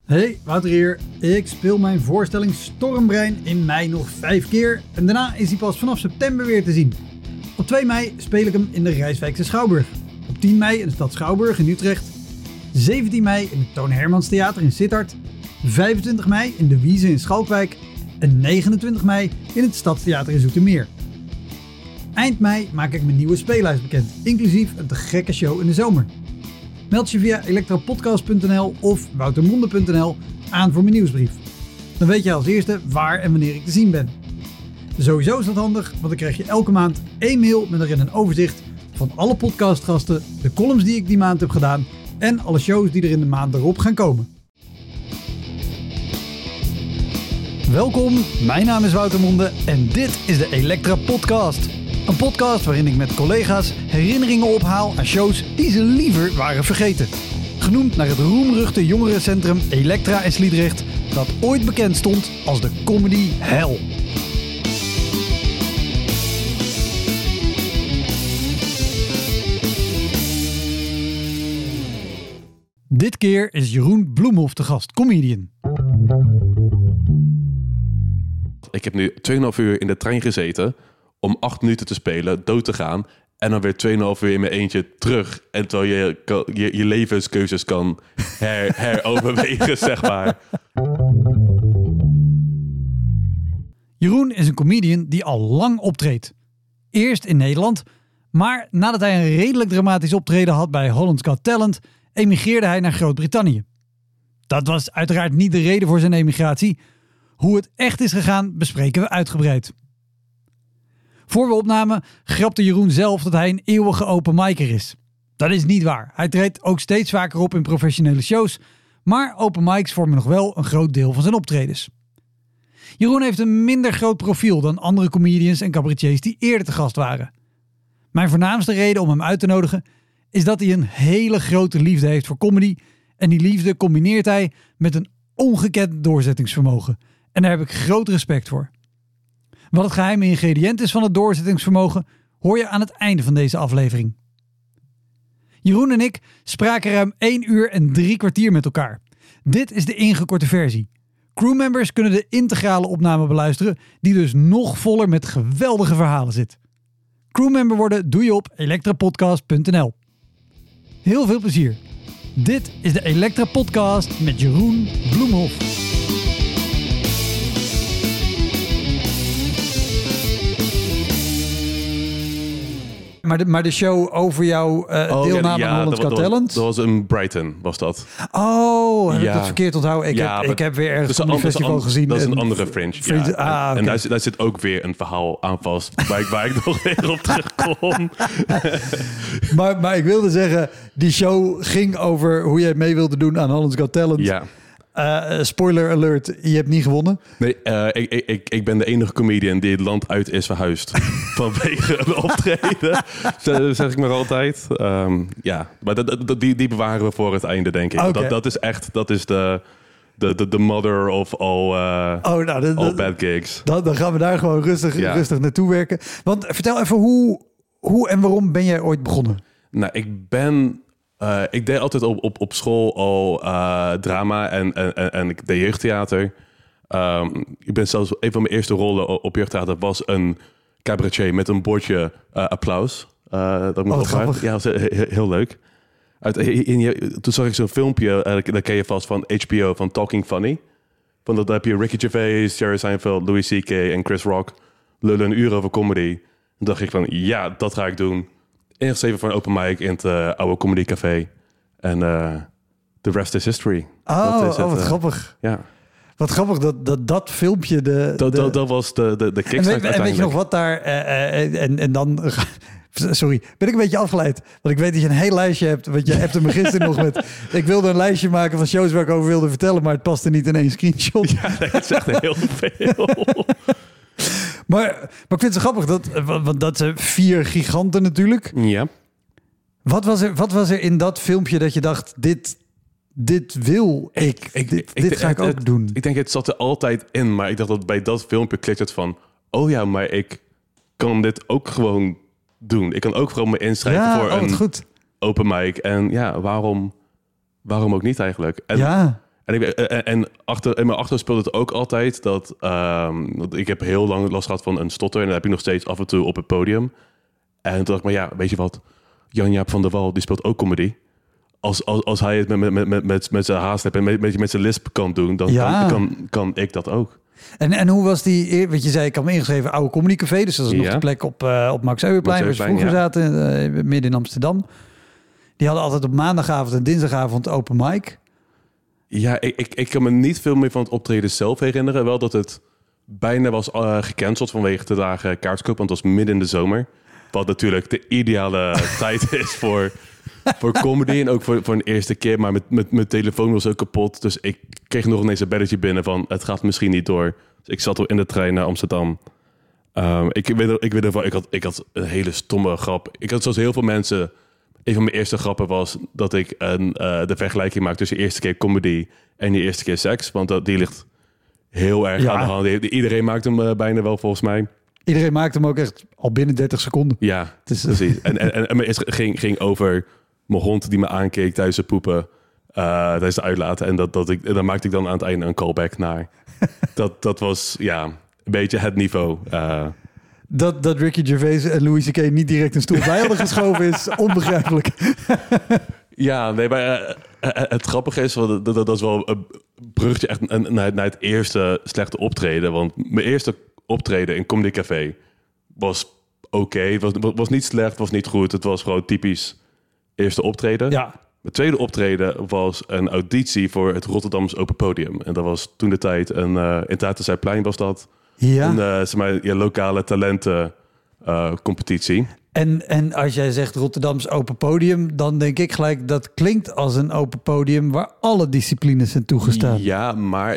Hey, Wouter hier. Ik speel mijn voorstelling Stormbrein in mei nog 5 keer en daarna is hij pas vanaf september weer te zien. Op 2 mei speel ik hem in de Rijswijkse Schouwburg. Op 10 mei in de stad Schouwburg in Utrecht. 17 mei in het Toon Hermans Theater in Sittard. 25 mei in de Wieze in Schalkwijk. En 29 mei in het Stadstheater in Zoetermeer. Eind mei maak ik mijn nieuwe speellijst bekend, inclusief een te gekke show in de zomer. Meld je via elektrapodcast.nl of woutermonde.nl aan voor mijn nieuwsbrief. Dan weet je als eerste waar en wanneer ik te zien ben. Sowieso is dat handig, want dan krijg je elke maand 1 mail met erin een overzicht van alle podcastgasten, de columns die ik die maand heb gedaan en alle shows die er in de maand erop gaan komen. Welkom, mijn naam is Wouter Monde en dit is de Elektra Podcast. Een podcast waarin ik met collega's herinneringen ophaal aan shows die ze liever waren vergeten. Genoemd naar het roemruchte jongerencentrum Elektra in Sliedrecht, dat ooit bekend stond als de comedy hell. Dit keer is Jeroen Bloemhoff te gast, comedian. Ik heb nu 2,5 uur in de trein gezeten om 8 minuten te spelen, dood te gaan en dan weer 2,5 uur in mijn eentje terug. En terwijl je levenskeuzes kan heroverwegen, zeg maar. Jeroen is een comedian die al lang optreedt. Eerst in Nederland, maar nadat hij een redelijk dramatisch optreden had bij Holland's Got Talent, emigreerde hij naar Groot-Brittannië. Dat was uiteraard niet de reden voor zijn emigratie. Hoe het echt is gegaan, bespreken we uitgebreid. Voor we opnamen, grapte Jeroen zelf dat hij een eeuwige open micer is. Dat is niet waar. Hij treedt ook steeds vaker op in professionele shows, maar open mics vormen nog wel een groot deel van zijn optredens. Jeroen heeft een minder groot profiel dan andere comedians en cabaretiers die eerder te gast waren. Mijn voornaamste reden om hem uit te nodigen is dat hij een hele grote liefde heeft voor comedy en die liefde combineert hij met een ongekend doorzettingsvermogen. En daar heb ik groot respect voor. Wat het geheime ingrediënt is van het doorzettingsvermogen, hoor je aan het einde van deze aflevering. Jeroen en ik spraken ruim 1 uur en 3 kwartier met elkaar. Dit is de ingekorte versie. Crewmembers kunnen de integrale opname beluisteren, die dus nog voller met geweldige verhalen zit. Crewmember worden doe je op elektrapodcast.nl. Heel veel plezier. Dit is de Elektra Podcast met Jeroen Bloemhoff. Maar de show over jouw deelname aan Holland's Got Talent? Dat was in Brighton, was dat. Oh, heb ik dat verkeerd onthouden? Ik heb weer ergens van die festival gezien. Dat is een andere Fringe. Ja. En daar zit ook weer een verhaal aan vast, waar ik nog weer op terugkom. maar ik wilde zeggen, die show ging over hoe jij mee wilde doen aan Holland's Got Talent. Ja. Spoiler alert, je hebt niet gewonnen. Nee, ik ben de enige comedian die het land uit is verhuisd. Vanwege een optreden. Zeg ik maar altijd. Maar die bewaren we voor het einde, denk ik. Okay. Dat is de mother of all bad gigs. Dan gaan we daar gewoon rustig naartoe werken. Want vertel even, hoe en waarom ben jij ooit begonnen? Nou, ik deed altijd op school al drama en ik deed jeugdtheater. Ik ben zelfs een van mijn eerste rollen op jeugdtheater was een cabaretier met een bordje applaus. Dat moet grappig. Ja, dat was heel leuk. Toen zag ik zo'n filmpje, dat ken je vast van HBO, van Talking Funny. Dan heb je Ricky Gervais, Jerry Seinfeld, Louis C.K. en Chris Rock lullen een uur over comedy. Toen dacht ik van, ja, dat ga ik doen. Ingeschreven voor een open mic in het oude Comedy Café. En the rest is history. Wat grappig. Ja. Wat grappig dat filmpje... Dat was de kickstart. En weet je nog wat daar... En dan... Sorry, ben ik een beetje afgeleid. Want ik weet dat je een heel lijstje hebt. Want je hebt me gisteren nog met... Ik wilde een lijstje maken van shows waar ik over wilde vertellen, maar het paste niet in 1 screenshot. Ja, dat is echt heel veel. Maar ik vind het zo grappig, want dat zijn 4 giganten natuurlijk. Ja. Wat was er in dat filmpje dat je dacht, dit wil ik, dit ga ik ook doen? Ik denk, het zat er altijd in, maar ik dacht dat bij dat filmpje klikt het van, oh ja, maar ik kan dit ook gewoon doen. Ik kan ook gewoon me inschrijven voor een open mic. En ja, waarom ook niet eigenlijk? En En in mijn achterhoofd speelde het ook altijd dat... want ik heb heel lang last gehad van een stotter. En dat heb ik nog steeds af en toe op het podium. En toen dacht ik, maar ja, weet je wat? Jan-Jaap van der Wal, die speelt ook comedy. Als hij het met zijn haast en met zijn lisp kan doen... dan kan ik dat ook. En hoe was die... Want je zei, ik had me ingeschreven Oude Comedy Café. Dus dat is nog de plek op Max Euwerplein. Waar ze vroeger zaten, midden in Amsterdam. Die hadden altijd op maandagavond en dinsdagavond open mic. Ja, ik kan me niet veel meer van het optreden zelf herinneren. Wel dat het bijna was gecanceld vanwege de dagen kaartkoop. Want het was midden in de zomer. Wat natuurlijk de ideale tijd is voor comedy. En ook voor een eerste keer. Maar mijn telefoon was ook kapot. Dus ik kreeg nog ineens een belletje binnen van... het gaat misschien niet door. Dus ik zat in de trein naar Amsterdam. Ik had een hele stomme grap. Ik had zoals heel veel mensen... Een van mijn eerste grappen was dat ik de vergelijking maak tussen de eerste keer comedy en de eerste keer seks. Want die ligt heel erg aan de hand. Iedereen maakt hem bijna wel, volgens mij. Iedereen maakt hem ook echt al binnen 30 seconden. Ja, precies. En mijn eerste ging over mijn hond die me aankeek tijdens het poepen. Tijdens de uitlaten. En daar maakte ik dan aan het einde een callback naar. Dat was een beetje het niveau. Dat Ricky Gervais en Louis C.K. niet direct een stoel bij hadden geschoven is onbegrijpelijk. Ja, nee, maar het grappige is, dat is wel een bruggetje echt naar het eerste slechte optreden. Want mijn eerste optreden in Comedy Café was oké. Het was niet slecht, was niet goed. Het was gewoon typisch eerste optreden. Ja. Mijn tweede optreden was een auditie voor het Rotterdamse Open Podium. En dat was toen de tijd in Tatenzuidplein was dat. Ja. Een lokale talenten competitie. En als jij zegt Rotterdams Open Podium, dan denk ik gelijk dat klinkt als een open podium waar alle disciplines zijn toegestaan. Ja, maar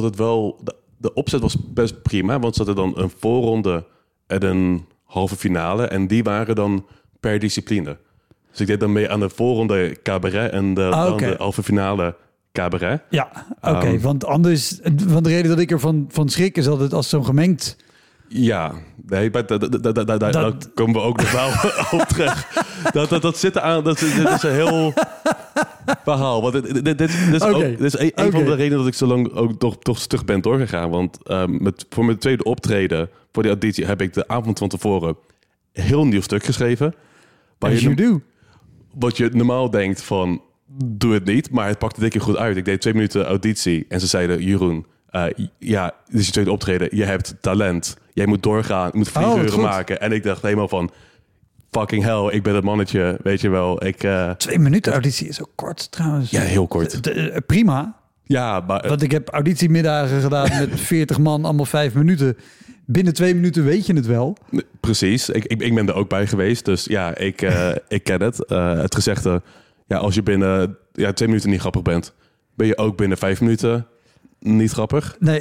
de opzet was best prima, want ze hadden dan een voorronde en een halve finale en die waren dan per discipline. Dus ik deed dan mee aan de voorronde cabaret en dan de halve finale cabaret. Ja, oké. Want de reden dat ik ervan schrik is dat het als zo'n gemengd... Ja, nee, daar komen we ook nog wel op terug. Dat zit aan, dit is een heel verhaal. Want dit is een van de redenen dat ik zo lang ook toch stug ben doorgegaan. Want voor mijn tweede optreden, voor die auditie, heb ik de avond van tevoren een heel nieuw stuk geschreven. As you do. Wat je normaal denkt van, doe het niet. Maar het pakte dikke goed uit. Ik deed 2 minuten auditie en ze zeiden, Jeroen, dit is je tweede optreden. Je hebt talent. Jij moet doorgaan. Je moet 4 uur maken. En ik dacht helemaal van, fucking hell, ik ben het mannetje. Weet je wel. 2 minuten auditie is ook kort trouwens. Ja, heel kort. Prima. Ja, maar... Want ik heb auditiemiddagen gedaan met 40 man, allemaal 5 minuten. Binnen 2 minuten weet je het wel. Precies. Ik ben er ook bij geweest. Dus ja, ik ken het. Het gezegde, als je binnen 2 minuten niet grappig bent, ben je ook binnen 5 minuten niet grappig. Nee.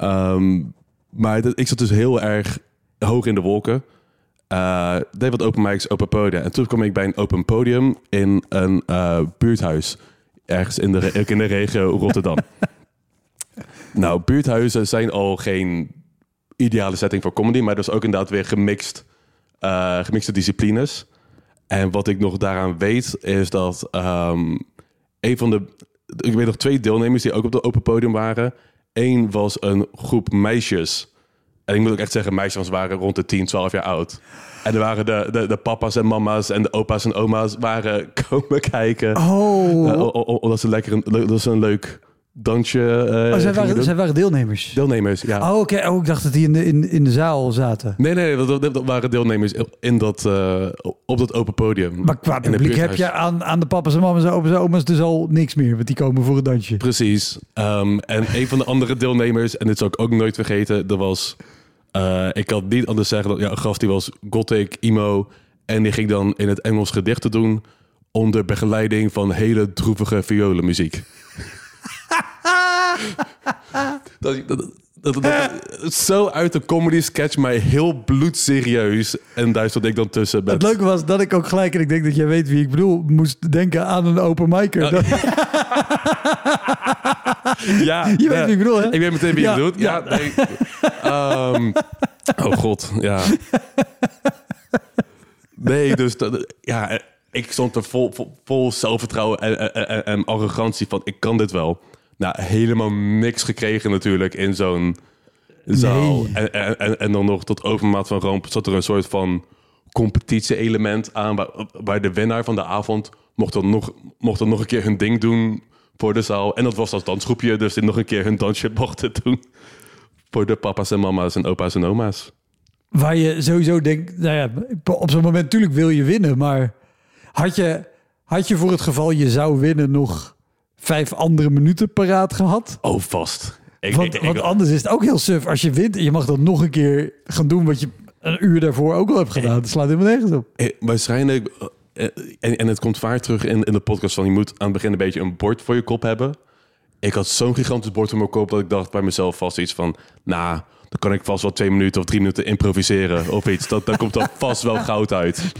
Maar ik zat dus heel erg hoog in de wolken. Deed wat open mics, open podia. En toen kwam ik bij een open podium in een buurthuis. Ergens in de regio Rotterdam. Nou, buurthuizen zijn al geen ideale setting voor comedy. Maar dat is ook inderdaad weer gemixte disciplines. En wat ik nog daaraan weet, is dat ik weet nog 2 deelnemers die ook op het open podium waren. Eén was een groep meisjes. En ik moet ook echt zeggen, meisjes waren rond de 10, 12 jaar oud. En er waren de papa's en mama's en de opa's en oma's waren komen kijken. Omdat ze een leuk dansje... zij waren deelnemers? Deelnemers, ja. Oké. Ik dacht dat die in de zaal zaten. Nee, dat waren deelnemers op dat open podium. Maar qua publiek heb je aan de papa's en mama's en opa's en oma's dus al niks meer. Want die komen voor een dansje. Precies. En een van de andere deelnemers, en dit zal ik ook nooit vergeten, dat was... ik kan niet anders zeggen, dat een gast die was gothic, emo. En die ging dan in het Engels gedichten doen onder begeleiding van hele droevige violenmuziek. Dat zo uit de comedy sketch, maar heel bloedserieus. En daar stond ik dan tussen. Het leuke was dat ik ook gelijk, en ik denk dat jij weet wie ik bedoel, moest denken aan een open micer. Ja, je weet wie ik bedoel, hè? Ik weet meteen wie je bedoelt. Ja, nee. Oh god, ja. Nee, dus ik stond er vol zelfvertrouwen en arrogantie van, ik kan dit wel. Nou, helemaal niks gekregen natuurlijk in zo'n zaal. Nee. En dan nog tot overmaat van ramp zat er een soort van competitie-element aan... waar de winnaar van de avond mocht dan nog een keer hun ding doen voor de zaal. En dat was als dansgroepje, dus die nog een keer hun dansje mochten doen... voor de papa's en mama's en opa's en oma's. Waar je sowieso denkt, nou ja, op zo'n moment natuurlijk wil je winnen, maar had je voor het geval je zou winnen nog 5 andere minuten paraat gehad? Oh, vast. Want anders is het ook heel suf als je wint en je mag dan nog een keer gaan doen wat je een uur daarvoor ook al hebt gedaan. Dat slaat helemaal nergens op. Waarschijnlijk, en het komt vaak terug in de podcast van je moet aan het begin een beetje een bord voor je kop hebben. Ik had zo'n gigantisch bord voor mijn kop dat ik dacht bij mezelf vast iets van, nou, dan kan ik vast wel 2 minuten of 3 minuten improviseren of iets. Daar komt dan vast wel goud uit.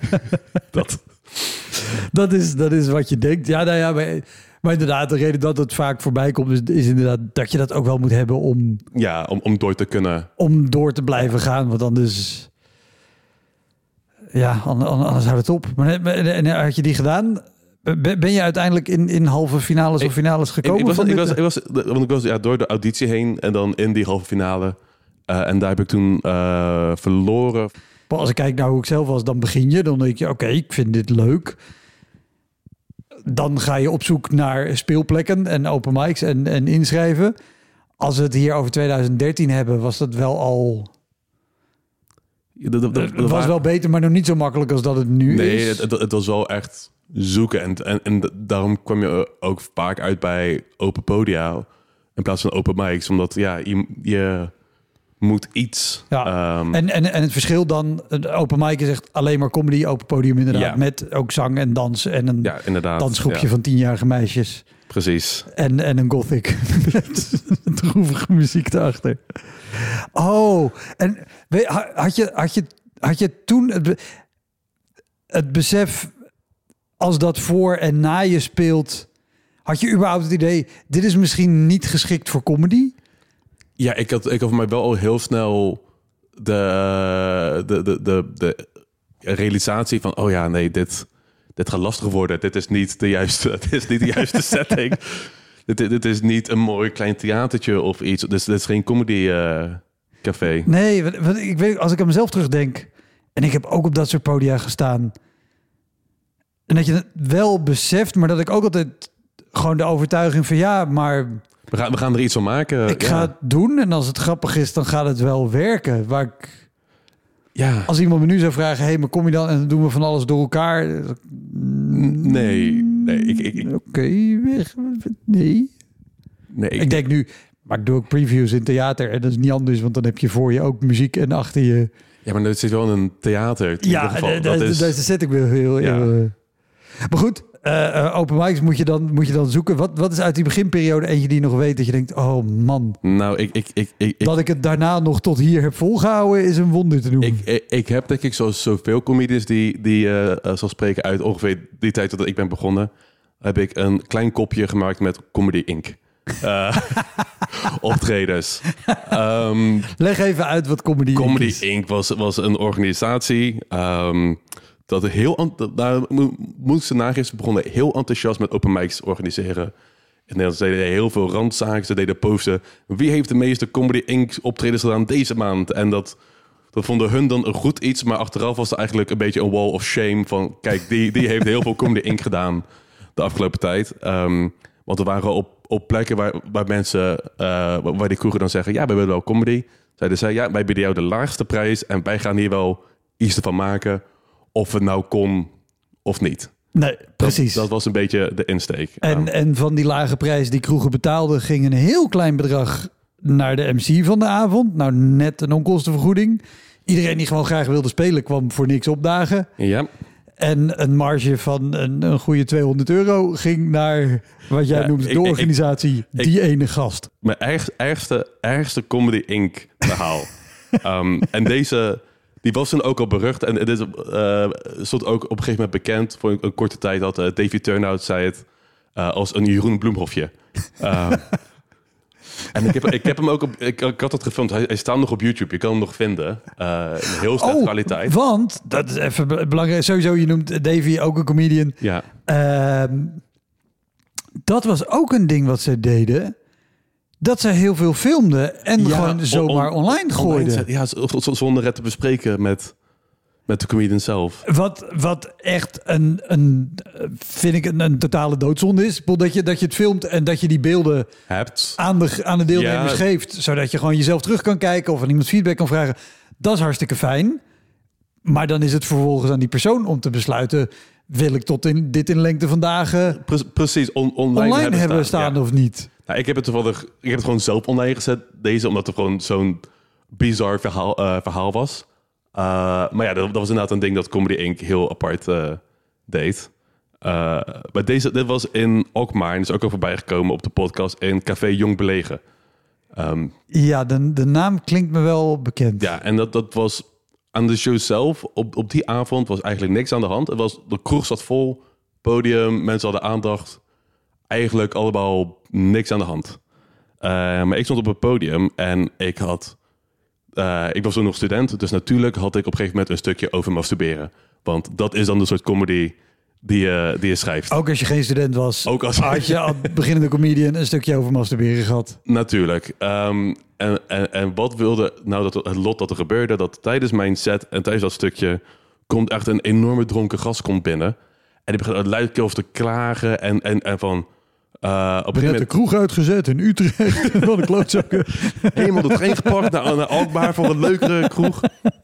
Dat is wat je denkt. Ja, nou ja, maar inderdaad, de reden dat het vaak voorbij komt is inderdaad dat je dat ook wel moet hebben om... Ja, om door te kunnen. Om door te blijven gaan, want anders... Ja, anders houdt het op. Maar en had je die gedaan? Ben je uiteindelijk in halve finales of finales gekomen? Ik was door de auditie heen en dan in die halve finale. En daar heb ik toen verloren. Als ik kijk naar hoe ik zelf was, dan begin je. Dan denk je, oké, ik vind dit leuk. Dan ga je op zoek naar speelplekken en open mics en inschrijven. Als we het hier over 2013 hebben, was dat wel al... Het was wel beter, maar nog niet zo makkelijk als dat het nu is. Nee, het was wel echt zoeken. En daarom kwam je ook vaak uit bij open podia in plaats van open mics. Omdat ja, je moet iets... Ja. En het verschil dan, open mic is echt alleen maar comedy, open podium inderdaad. Ja. Met ook zang en dans en een dansgroepje van 10-jarige meisjes. Precies. En een gothic met droevige muziek erachter. Oh, en had je toen het besef, als dat voor en na je speelt, had je überhaupt het idee, dit is misschien niet geschikt voor comedy? Ja, ik had voor mij wel al heel snel de realisatie van, oh ja, nee, dit gaat lastig worden. Dit is niet de juiste setting. Dit is niet een mooi klein theatertje of iets. Dus dit is geen comedy café. Nee, want ik weet, als ik aan mezelf terugdenk, en ik heb ook op dat soort podia gestaan, en dat je het wel beseft, maar dat ik ook altijd gewoon de overtuiging van ja, maar we gaan er iets van maken. Ik ga het doen en als het grappig is, dan gaat het wel werken. Als iemand me nu zou vragen, hey, maar kom je dan en dan doen we van alles door elkaar? Nee. Oké, weg. Nee. Ik denk nu, maar ik doe ook previews in theater en dat is niet anders, want dan heb je voor je ook muziek en achter je... Ja, maar dat zit wel in een theater. Ja, dat is de setting wel heel... Maar goed, open mics moet je dan zoeken. Wat is uit die beginperiode eentje die je nog weet dat je denkt, oh man. Nou, dat ik het daarna nog tot hier heb volgehouden is een wonder te noemen. Ik heb denk ik zoveel comedians die zal spreken uit ongeveer die tijd dat ik ben begonnen, heb ik een klein kopje gemaakt met Comedy Inc. Optredens. Leg even uit wat Comedy Inc. Comedy Inc. was een organisatie dat daar moesten nagisteren begonnen heel enthousiast met open mics organiseren. In Nederland deden heel veel randzaken. Ze deden posten. Wie heeft de meeste Comedy Inc. optredens gedaan deze maand? En dat vonden hun dan een goed iets. Maar achteraf was het eigenlijk een beetje een wall of shame. Van kijk, die heeft heel veel Comedy Inc. gedaan de afgelopen tijd. Want er waren op plekken waar mensen, waar die kroegen dan zeggen, ja, wij willen wel comedy. Zeiden zij, ja, wij bieden jou de laagste prijs en wij gaan hier wel iets ervan maken. Of het nou kon of niet. Nee, precies. Dat was een beetje de insteek. En van die lage prijs die kroegen betaalden, ging een heel klein bedrag naar de MC van de avond. Nou, net een onkostenvergoeding. Iedereen die gewoon graag wilde spelen, kwam voor niks opdagen. Ja. En een marge van een goede €200 ging naar wat jij noemt de organisatie Die Ene Gast. Mijn ergste Comedy Inc. verhaal. En deze... Die was toen ook al berucht. En het stond ook op een gegeven moment bekend. Voor een korte tijd had Davy Turnhout zei het als een Jeroen Bloemhofje. En ik heb hem ook op... Ik had het gefilmd. Hij staat nog op YouTube. Je kan hem nog vinden. In heel slechte kwaliteit. Want, dat is even belangrijk. Sowieso, je noemt Davy ook een comedian. Ja. Dat was ook een ding wat ze deden. Dat ze heel veel filmden en gewoon zomaar online gooiden. Ja, zonder het te bespreken met de comedian zelf. Wat echt vind ik een totale doodzonde is. Dat je het filmt en dat je die beelden hebt aan de deelnemers geeft. Zodat je gewoon jezelf terug kan kijken of aan iemand feedback kan vragen. Dat is hartstikke fijn. Maar dan is het vervolgens aan die persoon om te besluiten... wil ik dit in lengte van dagen precies, online hebben staan of niet? Nou, ik heb het gewoon zelf online gezet, omdat het gewoon zo'n bizar verhaal was. Maar ja, dat was inderdaad een ding dat Comedy Inc. heel apart deed. Maar dit was in Alkmaar, en is ook al voorbij gekomen op de podcast, in Café Jong Belegen. Ja, de naam klinkt me wel bekend. Ja, en dat was aan de show zelf. Op die avond was eigenlijk niks aan de hand. De kroeg zat vol, podium, mensen hadden aandacht. Eigenlijk allemaal niks aan de hand. Maar ik stond op het podium en ik was toen nog student. Dus natuurlijk had ik op een gegeven moment een stukje over masturberen. Want dat is dan de soort comedy die je schrijft. Ook als je geen student was, had je als beginnende comedian een stukje over masturberen gehad. Natuurlijk. En wat wilde nou het lot dat er gebeurde? Dat tijdens mijn set en tijdens dat stukje komt echt een enorme dronken gast komt binnen. En die begint luidkeels te klagen en van... op een net de kroeg uitgezet in Utrecht. Van de klootzakken. Helemaal de trein gepakt naar Alkmaar voor een leukere kroeg.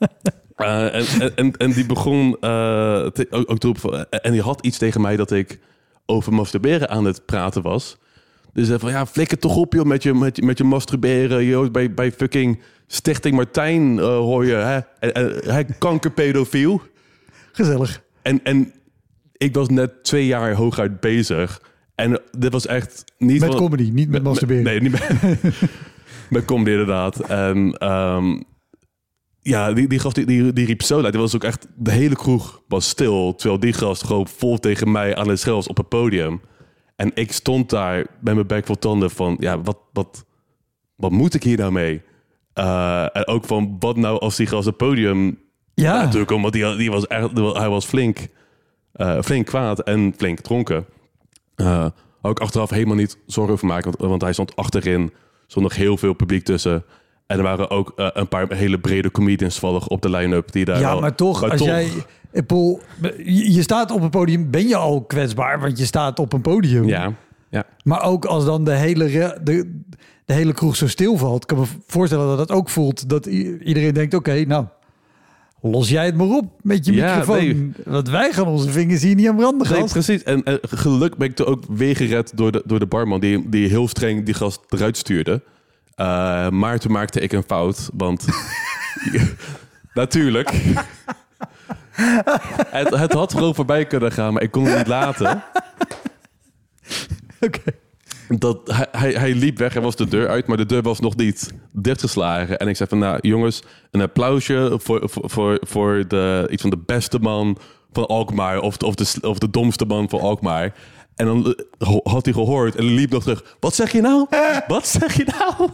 En die begon ook te roepen. En die had iets tegen mij dat ik over masturberen aan het praten was. Dus hij van, ja, flikker toch op joh, met je masturberen. Joh, bij fucking Stichting Martijn hoor je. Hè, kankerpedofiel. Gezellig. En ik was net 2 jaar hooguit bezig. En dit was echt niet... Met comedy, niet met masturberen. Nee, niet met comedy inderdaad. En ja, die gast die riep zo luid. Die was ook echt... De hele kroeg was stil. Terwijl die gast gewoon vol tegen mij aan het schreeuwen op het podium. En ik stond daar met mijn bek vol tanden van... Ja, wat moet ik hier nou mee? En ook van, wat nou als die gast op het podium... Ja, natuurlijk, omdat hij was flink kwaad en flink dronken. Ook achteraf helemaal niet zorgen over maken, want hij stond achterin. Er stond nog heel veel publiek tussen. En er waren ook een paar hele brede comedians vallig op de line-up. Die daar maar toch, jij... Paul, je staat op een podium, ben je al kwetsbaar, want je staat op een podium. Ja. Maar ook als dan de hele kroeg zo stilvalt, kan me voorstellen dat het ook voelt dat iedereen denkt, oké, nou... Los jij het maar op met je microfoon. Nee. Want wij gaan onze vingers hier niet aan branden, gast. Nee, precies. En gelukkig ben ik er ook weer gered door de barman... die heel streng die gast eruit stuurde. Maar toen maakte ik een fout. Want natuurlijk... het had gewoon voorbij kunnen gaan, maar ik kon het niet laten. Oké. Hij liep weg en was de deur uit, maar de deur was nog niet dichtgeslagen. En ik zei van, nou jongens, een applausje voor iets van de beste man van Alkmaar of de domste man van Alkmaar. En dan had hij gehoord en liep nog terug. Wat zeg je nou? Wat zeg je nou?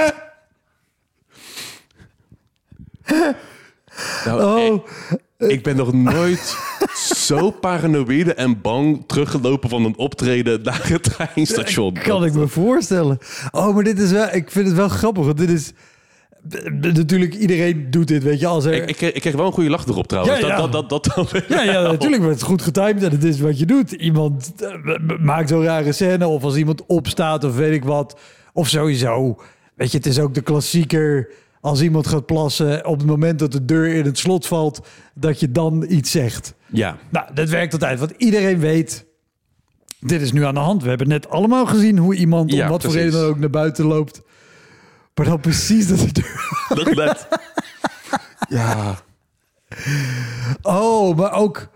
Nou, ik ben nog nooit zo paranoïde en bang teruggelopen van een optreden naar het treinstation. Kan ik me voorstellen. Maar dit is wel... Ik vind het wel grappig, want dit is... Natuurlijk, iedereen doet dit, weet je. Als er... ik kreeg wel een goede lach erop trouwens. Ja, natuurlijk. Maar het is goed getimed en het is wat je doet. Iemand maakt zo'n rare scène of als iemand opstaat of weet ik wat. Of sowieso. Weet je, het is ook de klassieker... Als iemand gaat plassen, op het moment dat de deur in het slot valt, dat je dan iets zegt. Ja. Nou, dat werkt altijd, want iedereen weet, dit is nu aan de hand. We hebben net allemaal gezien hoe iemand om wat voor reden dan ook naar buiten loopt. Maar dan precies dat de deur... Dat net. Ja. Maar ook...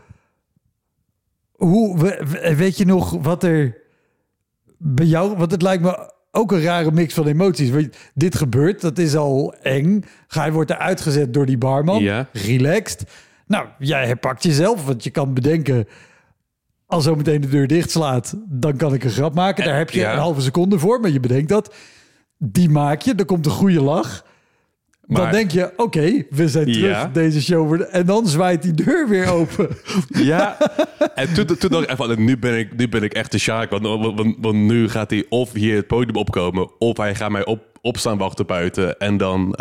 Weet je nog wat er bij jou... Want het lijkt me... Ook een rare mix van emoties. Dit gebeurt, dat is al eng. Hij wordt eruit gezet door die barman. Ja. Relaxed. Nou, jij herpakt jezelf, want je kan bedenken... als zo meteen de deur dicht slaat, dan kan ik een grap maken. Daar heb je een halve seconde voor, maar je bedenkt dat. Die maak je, er komt een goede lach. dan denk je, oké, we zijn terug, deze show. En dan zwaait die deur weer open. Ja, en toen dacht ik even, nu ben ik echt de Sjaak. Want nu gaat hij of hier het podium opkomen, of hij gaat mij opstaan wachten buiten. En dan,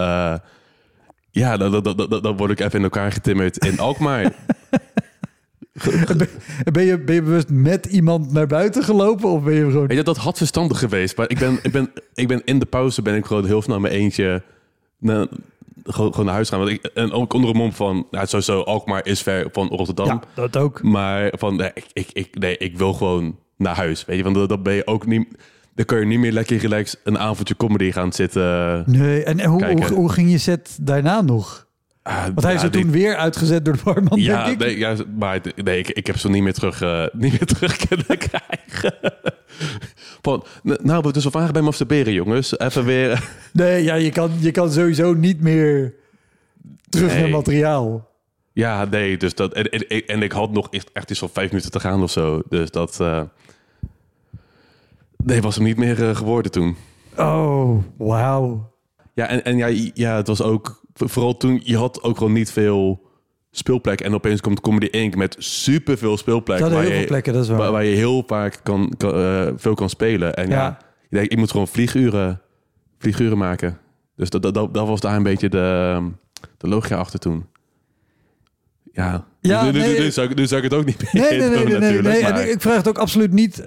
dan word ik even in elkaar getimmerd in Alkmaar. Ben je bewust met iemand naar buiten gelopen? Of ben je gewoon... Ja, dat had verstandig geweest. Maar ik ben in de pauze ben ik gewoon heel snel met eentje gewoon naar huis gaan. En ook onder een mom van, sowieso Alkmaar is ver van Rotterdam. Ja, dat ook. Maar van, ik wil gewoon naar huis. Weet je, want dat ben je ook niet... Dan kun je niet meer lekker relaxed een avondje comedy gaan zitten. Nee, en hoe ging je set daarna nog? Want hij is er toen weer uitgezet door de barman, denk ik. Ik heb ze niet meer terug kunnen krijgen. Van, nou, we dus al vaak bij masturberen, jongens. Even weer... Nee, ja, je kan sowieso niet meer terug naar materiaal. Ja, nee, dus dat... En ik had nog echt iets van 5 minuten te gaan of zo. Dus dat... Nee, was hem niet meer geworden toen. Oh, wauw. Ja, en het was ook... Vooral toen, je had ook gewoon niet veel speelplek. En opeens komt Comedy Inc. met superveel speelplek. Dat heel veel plekken, dat is waar. Waar je heel vaak veel kan spelen. En je denkt, ik moet gewoon vlieguren maken. Dus dat was daar een beetje de logica achter toen. Ja, nu zou ik het ook niet meer doen natuurlijk. Maar... En ik vraag het ook absoluut niet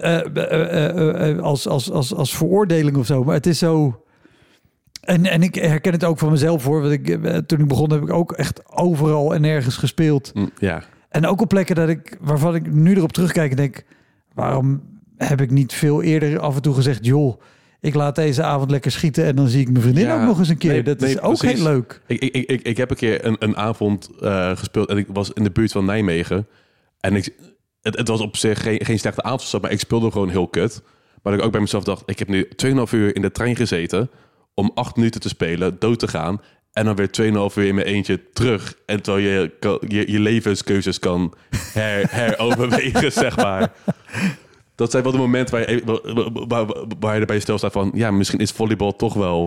als veroordeling of zo. Maar het is zo... En ik herken het ook van mezelf hoor. Want toen ik begon heb ik ook echt overal en nergens gespeeld. Ja. En ook op plekken waarvan ik nu erop terugkijk en denk... waarom heb ik niet veel eerder af en toe gezegd... joh, ik laat deze avond lekker schieten... en dan zie ik mijn vriendin ook nog eens een keer. Dat is ook heel leuk. Ik heb een keer een avond gespeeld... en ik was in de buurt van Nijmegen. En het was op zich geen slechte avond... maar ik speelde gewoon heel kut. Maar ik ook bij mezelf dacht... ik heb nu 2,5 uur in de trein gezeten... om 8 minuten te spelen, dood te gaan... en dan weer 2,5 uur in mijn eentje terug... en terwijl je levenskeuzes kan heroverwegen, zeg maar. Dat zijn wel de momenten waar je erbij stilstaat van... ja, misschien is volleybal toch wel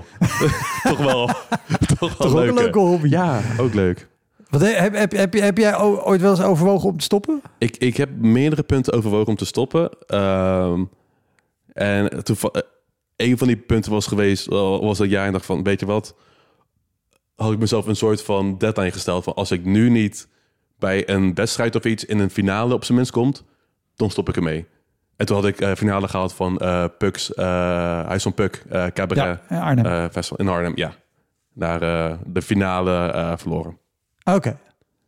een leuke hobby. Ja, ook leuk. Wat, heb jij ooit wel eens overwogen om te stoppen? Ik heb meerdere punten overwogen om te stoppen. En toen... Een van die punten was een jaar en dacht van, weet je wat? Had ik mezelf een soort van deadline gesteld van als ik nu niet bij een wedstrijd of iets in een finale op zijn minst komt, dan stop ik ermee. En toen had ik finale gehaald van Puck's, Huis van Puck, Cabaret Festival in Arnhem. Ja, naar de finale verloren. Oké.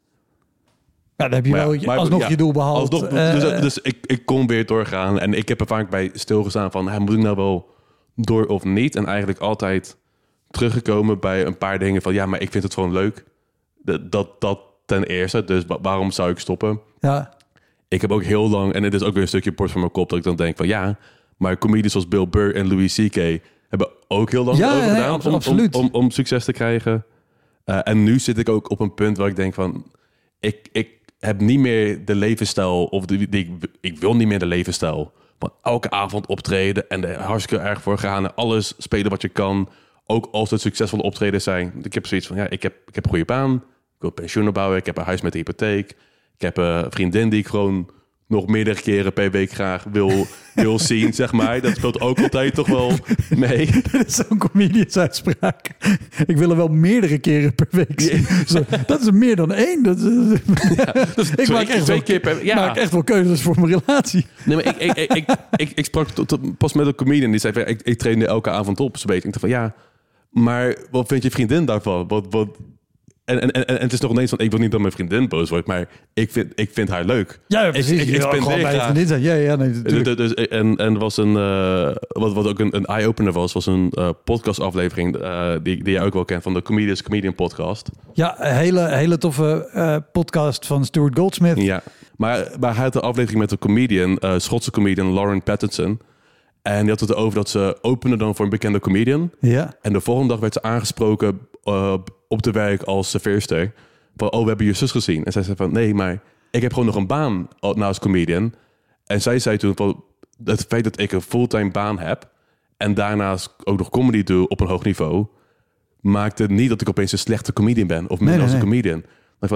Ja, dan heb je alsnog je doel behaald. Dus ik kon weer doorgaan en ik heb er vaak bij stilgestaan van, moet ik nou wel door of niet? En eigenlijk altijd teruggekomen bij een paar dingen van... ja, maar ik vind het gewoon leuk. Dat ten eerste. Dus waarom zou ik stoppen? Ja. Ik heb ook heel lang... en het is ook weer een stukje bord van mijn kop... dat ik dan denk van ja... maar comedians zoals Bill Burr en Louis C.K. hebben ook heel lang over gedaan... om succes te krijgen. En nu zit ik ook op een punt waar ik denk van... ik heb niet meer de levensstijl... of ik wil niet meer de levensstijl... van elke avond optreden en er hartstikke erg voor gaan en alles spelen wat je kan. Ook als het succesvolle optredens zijn. Ik heb zoiets van, ik heb een goede baan. Ik wil pensioen opbouwen. Ik heb een huis met een hypotheek. Ik heb een vriendin die ik gewoon nog meerdere keren per week graag wil zien, zeg maar. Dat speelt ook altijd toch wel mee. Dat is zo'n comediansuitspraak. Ik wil er wel meerdere keren per week zien. Zo, dat is meer dan 1. Ik maak echt wel keuzes voor mijn relatie. Nee, maar ik sprak pas met een comedian die zei van, ik train elke avond op. Ik dacht van ja, maar wat vind je vriendin daarvan? En het is nog ineens van, ik wil niet dat mijn vriendin boos wordt, maar ik vind haar leuk. Ja, precies. Ik gewoon bij vriendin zijn. Ja, nee, dus, en was wat ook een eye-opener was een podcastaflevering die jij ook wel kent van de Comedian podcast. Ja, een hele toffe podcast van Stuart Goldsmith. Ja, maar hij had een aflevering met een comedian, Schotse comedian Lauren Pattinson. En die had het erover dat ze opende dan voor een bekende comedian. Ja. En de volgende dag werd ze aangesproken op de werk als serveerster. Van, we hebben je zus gezien. En zij zei van, nee, maar ik heb gewoon nog een baan naast comedian. En zij zei toen van, het feit dat ik een fulltime baan heb... en daarnaast ook nog comedy doe op een hoog niveau... maakt het niet dat ik opeens een slechte comedian ben. Of minder als een comedian. Maar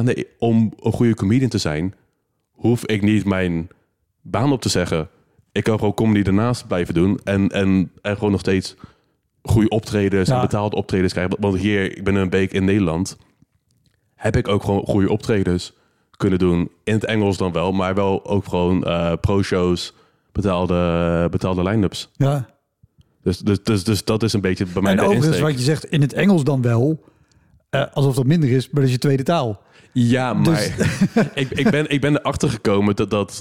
om een goede comedian te zijn, hoef ik niet mijn baan op te zeggen. Ik kan gewoon comedy ernaast blijven doen. En gewoon nog steeds goede optredens en betaalde optredens krijgen. Want hier, ik ben een week in Nederland, heb ik ook gewoon goede optredens kunnen doen. In het Engels dan wel, maar wel ook gewoon pro-shows, betaalde line-ups. Ja. Dus dat is een beetje bij mij en de overigens, insteek. wat je zegt, in het Engels dan wel, alsof dat minder is, maar dat is je tweede taal. Ja, maar Dus... ik ben erachter gekomen dat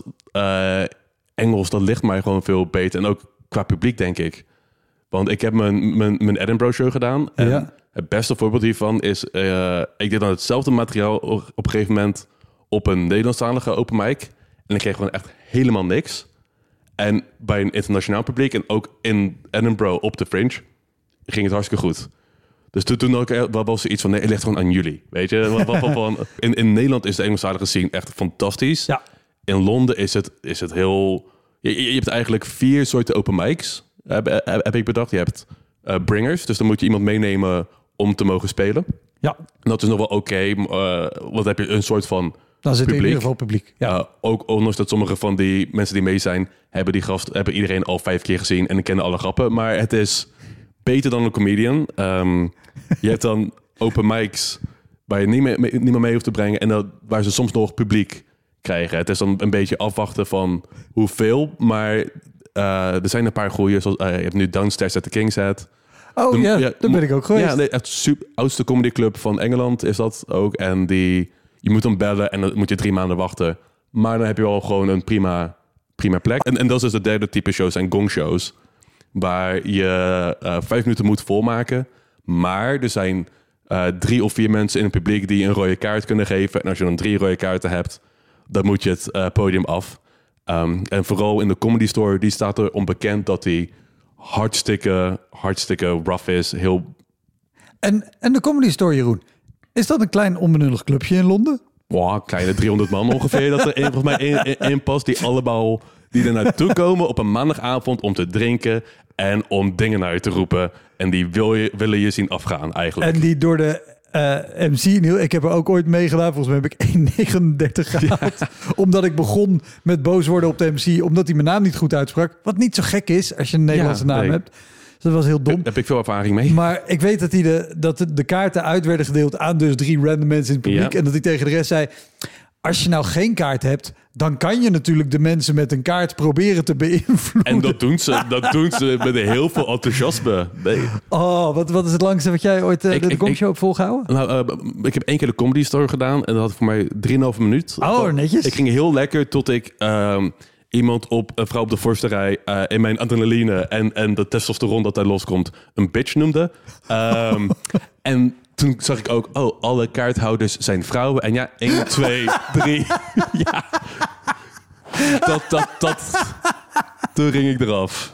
Engels, dat ligt mij gewoon veel beter. En ook qua publiek, denk ik. Want ik heb mijn Edinburgh show gedaan. En het beste voorbeeld hiervan is, ik deed dan hetzelfde materiaal op een gegeven moment op een Nederlandstalige open mic. En ik kreeg gewoon echt helemaal niks. En bij een internationaal publiek en ook in Edinburgh op de Fringe ging het hartstikke goed. Dus toen was er iets van, nee, het ligt gewoon aan jullie. Weet je? In Nederland is de Engelstalige scene echt fantastisch. Ja. In Londen is het heel... Je hebt eigenlijk 4 soorten open mics, heb ik bedacht. Je hebt bringers, dus dan moet je iemand meenemen om te mogen spelen. Ja. En dat is nog wel oké, want heb je een soort van dan zit publiek. in ieder geval publiek. Ja. Ook ondanks dat sommige van die mensen die mee zijn, hebben iedereen al 5 keer gezien en kennen alle grappen. Maar het is beter dan een comedian. Je hebt dan open mics waar je niemand mee hoeft te brengen en waar ze soms nog publiek krijgen. Het is dan een beetje afwachten van hoeveel, maar er zijn een paar goeie. Zoals, je hebt nu Downstairs at the King's Head. Oh ja, daar ben ik ook geweest. Ja, het oudste comedyclub van Engeland is dat ook. En je moet dan bellen en dan moet je 3 maanden wachten. Maar dan heb je al gewoon een prima plek. En dat is dus het derde type shows, zijn gongshows. Waar je 5 minuten moet volmaken. Maar er zijn 3 of 4 mensen in het publiek die een rode kaart kunnen geven. En als je dan 3 rode kaarten hebt, dan moet je het podium af. En vooral in de Comedy Store, die staat er onbekend dat die hartstikke rough is. Heel... En de Comedy Store, Jeroen, is dat een klein onbenullig clubje in Londen? Wow, kleine 300 man ongeveer. Dat er volgens mij in past die allemaal die er naartoe komen op een maandagavond om te drinken en om dingen naar je te roepen. En die willen je zien afgaan eigenlijk. En die door de MC, ik heb er ook ooit meegedaan. Volgens mij heb ik 1,39 gehaald. Ja. Omdat ik begon met boos worden op de MC, omdat hij mijn naam niet goed uitsprak. Wat niet zo gek is als je een Nederlandse naam hebt. Dus dat was heel dom. Heb ik veel ervaring mee. Maar ik weet dat de kaarten uit werden gedeeld aan dus 3 random mensen in het publiek. Ja. En dat hij tegen de rest zei, als je nou geen kaart hebt, dan kan je natuurlijk de mensen met een kaart proberen te beïnvloeden. En dat doen ze met heel veel enthousiasme. Nee. Oh, wat is het langste wat jij ooit de Gongshow hebt volgehouden? Nou, ik heb 1 keer de Comedy Store gedaan en dat had voor mij 3,5 minuut. Oh, netjes. Ik ging heel lekker tot ik een vrouw op de voorste rij in mijn adrenaline en de testosteron dat daar loskomt een bitch noemde. En toen zag ik ook, alle kaarthouders zijn vrouwen. En ja, 1, 2, 3. Ja. Toen ging ik eraf.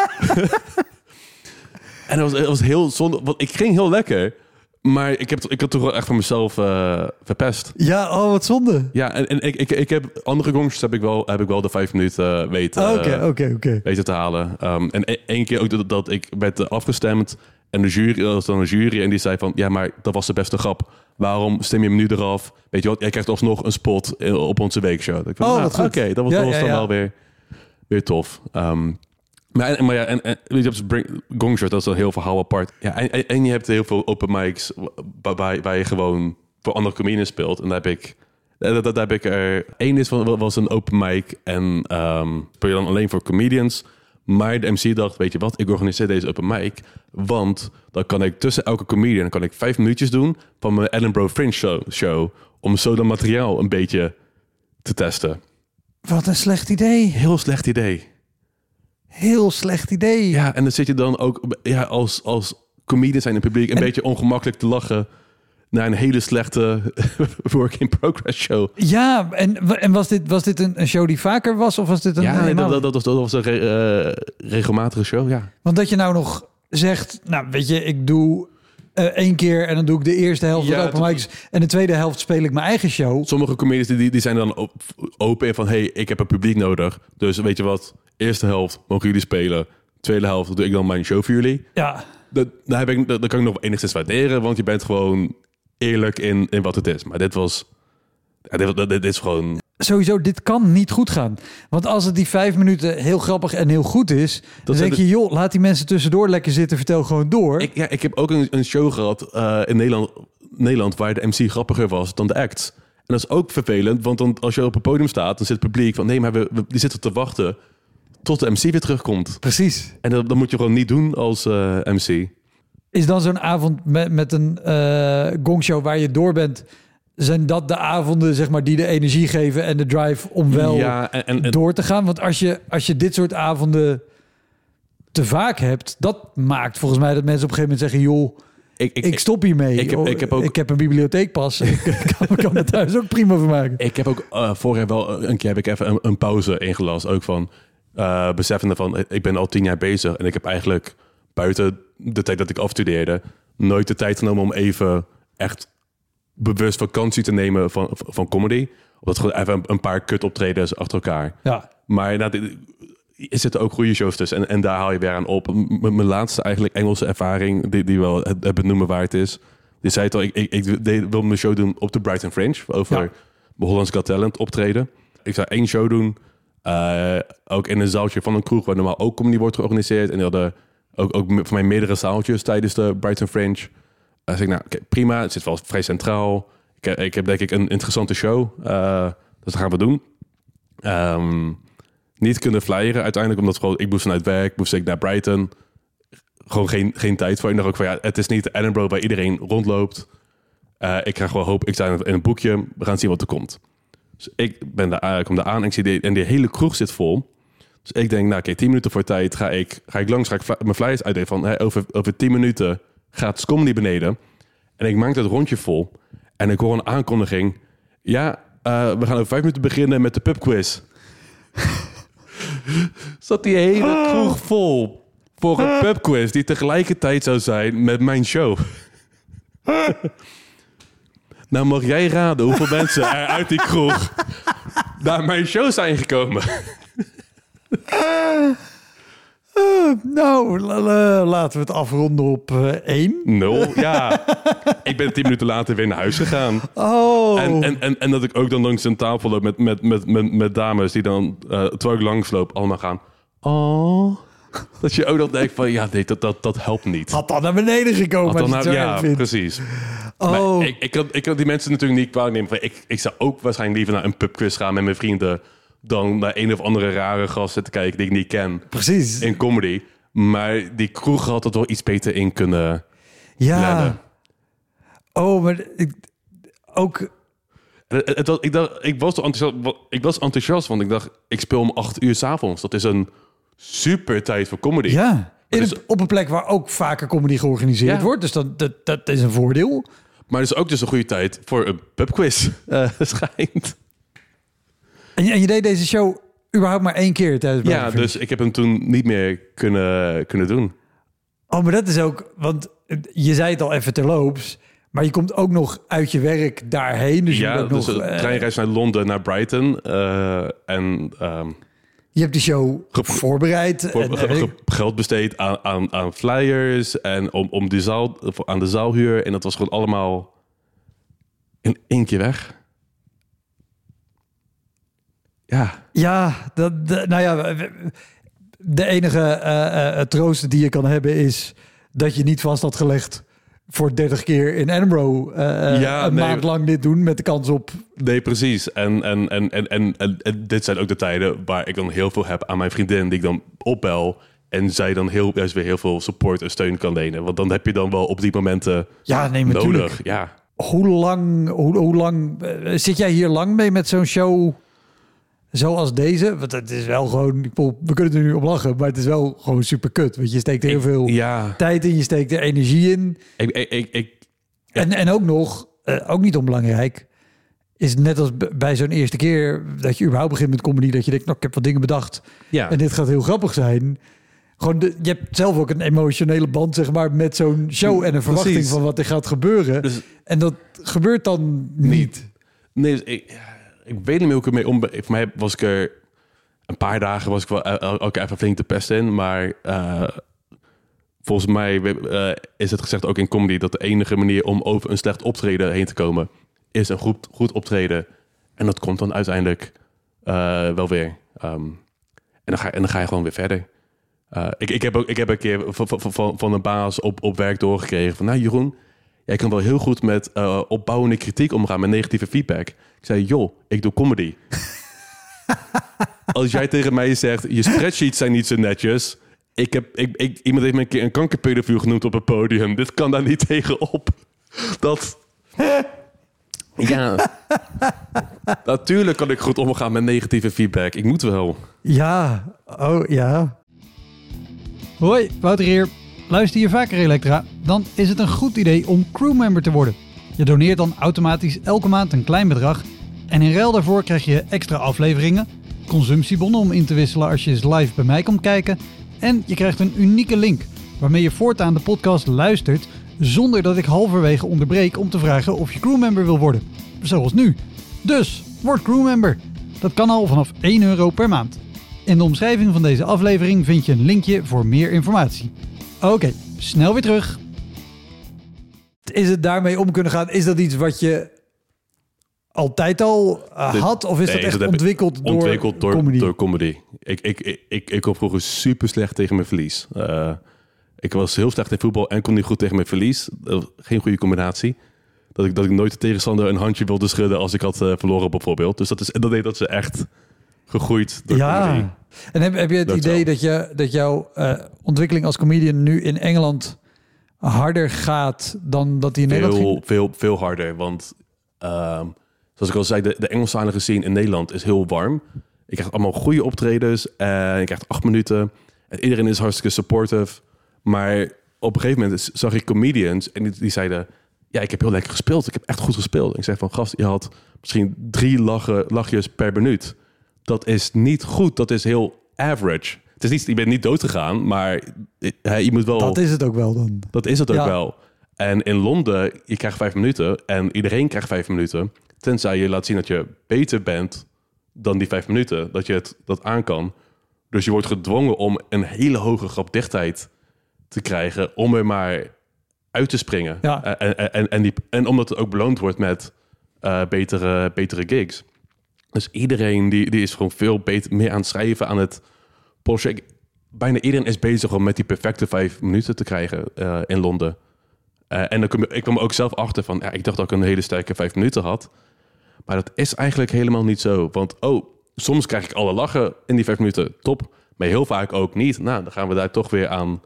En het was heel zonde. Want ik ging heel lekker. Maar ik had toch wel echt van mezelf verpest. Ja, wat zonde. Ja, en ik heb andere gongs heb ik wel de 5 minuten weten te halen. En 1 keer ook dat ik werd afgestemd. En de jury was dan een jury en die zei van, ja, maar dat was de beste grap. Waarom stem je hem nu eraf? Weet je wat, jij krijgt alsnog een spot op onze weekshow. Ik wat goed. Oké, dat was dan wel weer tof. Maar weet je, gongshow, dat is een heel verhaal apart. Ja, en je hebt heel veel open mics waar je gewoon voor andere comedians speelt. En daar heb ik er... 1 was een open mic en speel je dan alleen voor comedians. Maar de MC dacht, weet je wat, ik organiseer deze open mic. Want dan kan ik tussen elke comedian 5 minuutjes doen van mijn Edinburgh Fringe show. Om zo dat materiaal een beetje te testen. Wat een slecht idee. Heel slecht idee. Heel slecht idee. Ja, en dan zit je dan ook als comedian zijn in het publiek een beetje ongemakkelijk te lachen naar een hele slechte work in progress show. Ja, en was dit een show die vaker was? Of was dit een... Ja, nee, dat was een regelmatige show, ja. Want dat je nou nog zegt, nou weet je, ik doe 1 keer en dan doe ik de eerste helft van open mics en de tweede helft speel ik mijn eigen show. Sommige comedians die zijn dan open en van, hey, ik heb een publiek nodig. Dus weet je wat, eerste helft mogen jullie spelen. Tweede helft doe ik dan mijn show voor jullie. Ja. dat kan ik nog enigszins waarderen, want je bent gewoon eerlijk in wat het is. Maar dit was... dit is gewoon... Sowieso, dit kan niet goed gaan. Want als het die 5 minuten heel grappig en heel goed is... dan denk je, joh, laat die mensen tussendoor lekker zitten, vertel gewoon door. Ik heb ook een show gehad in Nederland waar de MC grappiger was dan de act. En dat is ook vervelend, want dan, als je op een podium staat... dan zit het publiek van, nee, maar die zitten te wachten tot de MC weer terugkomt. Precies. En dat moet je gewoon niet doen als MC. Is dan zo'n avond met een gongshow waar je door bent... zijn dat de avonden, zeg maar, die de energie geven en de drive om wel door te gaan? Want als je dit soort avonden te vaak hebt, dat maakt volgens mij dat mensen op een gegeven moment zeggen, joh, ik stop hiermee. Ik heb een bibliotheekpas. Ik kan het thuis ook prima van maken. Ik heb ook vorig jaar wel een keer even een pauze ingelast. Ook van beseffende van, ik ben al 10 jaar bezig en ik heb eigenlijk buiten de tijd dat ik afstudeerde nooit de tijd genomen om even echt bewust vakantie te nemen van comedy. Omdat gewoon even een paar kut optredens achter elkaar. Ja. Maar er zitten ook goede shows tussen. En daar haal je weer aan op. Mijn laatste eigenlijk Engelse ervaring, die wel het benoemen waard is. Die zei het al, ik wil mijn show doen op de Brighton Fringe. Over Holland's Got Talent optreden. Ik zou 1 show doen. Ook in een zaaltje van een kroeg waar normaal ook comedy wordt georganiseerd. En die hadden ook voor mij meerdere zaaltjes tijdens de Brighton Fringe. Dan zeg ik, nou, okay, prima. Het zit wel vrij centraal. Ik heb denk ik een interessante show. Dus dat gaan we doen. Niet kunnen flyeren uiteindelijk. Omdat ik moest vanuit werk. Moest ik naar Brighton. Gewoon geen tijd voor. Ik dacht ook van, ja, het is niet Edinburgh waar iedereen rondloopt. Ik krijg wel hoop. Ik sta in een boekje. We gaan zien wat er komt. Dus ik kom daar aan. En ik zie die hele kroeg zit vol. Dus ik denk, nou oké, 10 minuten voor tijd ga ik langs. Ga ik mijn flyers uitdelen van, over 10 minuten... gaat comedy beneden. En ik maak het rondje vol. En ik hoor een aankondiging. Ja, we gaan over 5 minuten beginnen met de pubquiz. Zat die hele kroeg vol voor een pubquiz die tegelijkertijd zou zijn met mijn show. Nou mag jij raden hoeveel mensen er uit die kroeg naar mijn show zijn gekomen. Laten we het afronden op 1. 0, ja. Ik ben 10 minuten later weer naar huis gegaan. Oh. En dat ik ook dan langs een tafel loop met dames die dan, terwijl ik langsloop, allemaal gaan. Oh. Dat je ook dan denkt van, ja, nee, dat helpt niet. Had dan naar beneden gekomen. Ja, precies. Oh. Maar ik kan die mensen natuurlijk niet kwalijk nemen. Ik zou ook waarschijnlijk liever naar een pubquiz gaan met mijn vrienden dan naar een of andere rare gast zitten kijken die ik niet ken. Precies. In comedy. Maar die kroeg had het wel iets beter in kunnen plannen. Oh, maar ik was enthousiast, want ik dacht, ik speel om 8 uur 's avonds. Dat is een super tijd voor comedy. Ja, op een plek waar ook vaker comedy georganiseerd wordt. Dus dat is een voordeel. Maar het is ook dus een goede tijd voor een pubquiz, schijnt. En je deed deze show überhaupt maar 1 keer tijdens Ja, dus ik heb hem toen niet meer kunnen doen. Oh, maar dat is ook... Want je zei het al even terloops, maar je komt ook nog uit je werk daarheen. Dus ja, je dus nog, een treinreis naar Londen, naar Brighton. Je hebt die show voorbereid. Geld besteed aan flyers en om die zaal, aan de zaalhuur. En dat was gewoon allemaal in 1 keer weg. Ja, de enige troost die je kan hebben is dat je niet vast had gelegd voor 30 keer in Edinburgh maand lang dit doen met de kans op... Nee, precies. En dit zijn ook de tijden waar ik dan heel veel heb aan mijn vriendin die ik dan opbel en zij dan juist weer heel veel support en steun kan lenen. Want dan heb je dan wel op die momenten nodig. Natuurlijk. Ja. Hoe lang zit jij hier lang mee met zo'n show zoals deze? Want het is wel gewoon... We kunnen er nu op lachen, maar het is wel gewoon super kut. Want je steekt er heel veel tijd in, je steekt er energie in. En ook nog, ook niet onbelangrijk, is net als bij zo'n eerste keer dat je überhaupt begint met comedy, dat je denkt, nou, ik heb wat dingen bedacht en dit gaat heel grappig zijn. Gewoon je hebt zelf ook een emotionele band, zeg maar, met zo'n show en een verwachting van wat er gaat gebeuren. Dus, en dat gebeurt dan niet. Nee, dus ik weet niet meer hoe ik ermee om ben. Voor mij was ik er een paar dagen was ik wel ook even flink de pest in, maar volgens mij is het gezegd ook in comedy dat de enige manier om over een slecht optreden heen te komen is een goed optreden. En dat komt dan uiteindelijk wel weer. En dan ga je gewoon weer verder. Ik heb een keer van een baas op werk doorgekregen van, nou Jeroen, jij kan wel heel goed met opbouwende kritiek omgaan, met negatieve feedback. Ik zei, joh, ik doe comedy. Als jij tegen mij zegt, je spreadsheets zijn niet zo netjes. Iemand heeft me een keer een kankerpedofiel genoemd op het podium. Dit kan daar niet tegenop. Dat... Ja. Natuurlijk kan ik goed omgaan met negatieve feedback. Ik moet wel. Ja, oh ja. Hoi, Wouter hier. Luister je vaker Elektra? Dan is het een goed idee om crewmember te worden. Je doneert dan automatisch elke maand een klein bedrag. En in ruil daarvoor krijg je extra afleveringen, consumptiebonnen om in te wisselen als je eens live bij mij komt kijken. En je krijgt een unieke link waarmee je voortaan de podcast luistert zonder dat ik halverwege onderbreek om te vragen of je crewmember wil worden. Zoals nu. Dus, word crewmember. Dat kan al vanaf €1 per maand. In de omschrijving van deze aflevering vind je een linkje voor meer informatie. Oké, snel weer terug. Is het daarmee om kunnen gaan? Is dat iets wat je altijd al had? Of is dat echt ontwikkeld door comedy? Ik kom vroeger super slecht tegen mijn verlies. Ik was heel slecht in voetbal en kon niet goed tegen mijn verlies. Geen goede combinatie. Dat ik nooit de tegenstander een handje wilde schudden als ik had verloren bijvoorbeeld. Dus dat deed dat ze echt gegroeid door comedy. En heb je het idee dat jouw ontwikkeling als comedian nu in Engeland harder gaat dan dat die in Nederland ging? Veel harder. Want zoals ik al zei, de Engelstalige scene in Nederland is heel warm. Je krijgt allemaal goede optredens en je krijgt 8 minuten. En iedereen is hartstikke supportive. Maar op een gegeven moment zag ik comedians en die zeiden, ja, ik heb heel lekker gespeeld. Ik heb echt goed gespeeld. En ik zei van, gast, je had misschien 3 lachjes per minuut. Dat is niet goed. Dat is heel average. Het is niet, je bent niet dood gegaan, maar je moet wel... Dat is het ook wel dan. Dat is het ook wel. En in Londen, je krijgt 5 minuten en iedereen krijgt 5 minuten. Tenzij je laat zien dat je beter bent dan die 5 minuten. Dat je dat aan kan. Dus je wordt gedwongen om een hele hoge grapdichtheid te krijgen om er maar uit te springen. Ja. En omdat het ook beloond wordt met betere gigs. Dus iedereen die is gewoon veel meer aan het schrijven, aan het polsen. Bijna iedereen is bezig om met die perfecte 5 minuten te krijgen in Londen. En ik kwam ook zelf achter van, ja, ik dacht dat ik een hele sterke 5 minuten had. Maar dat is eigenlijk helemaal niet zo. Want soms krijg ik alle lachen in die 5 minuten, top. Maar heel vaak ook niet. Nou, dan gaan we daar toch weer aan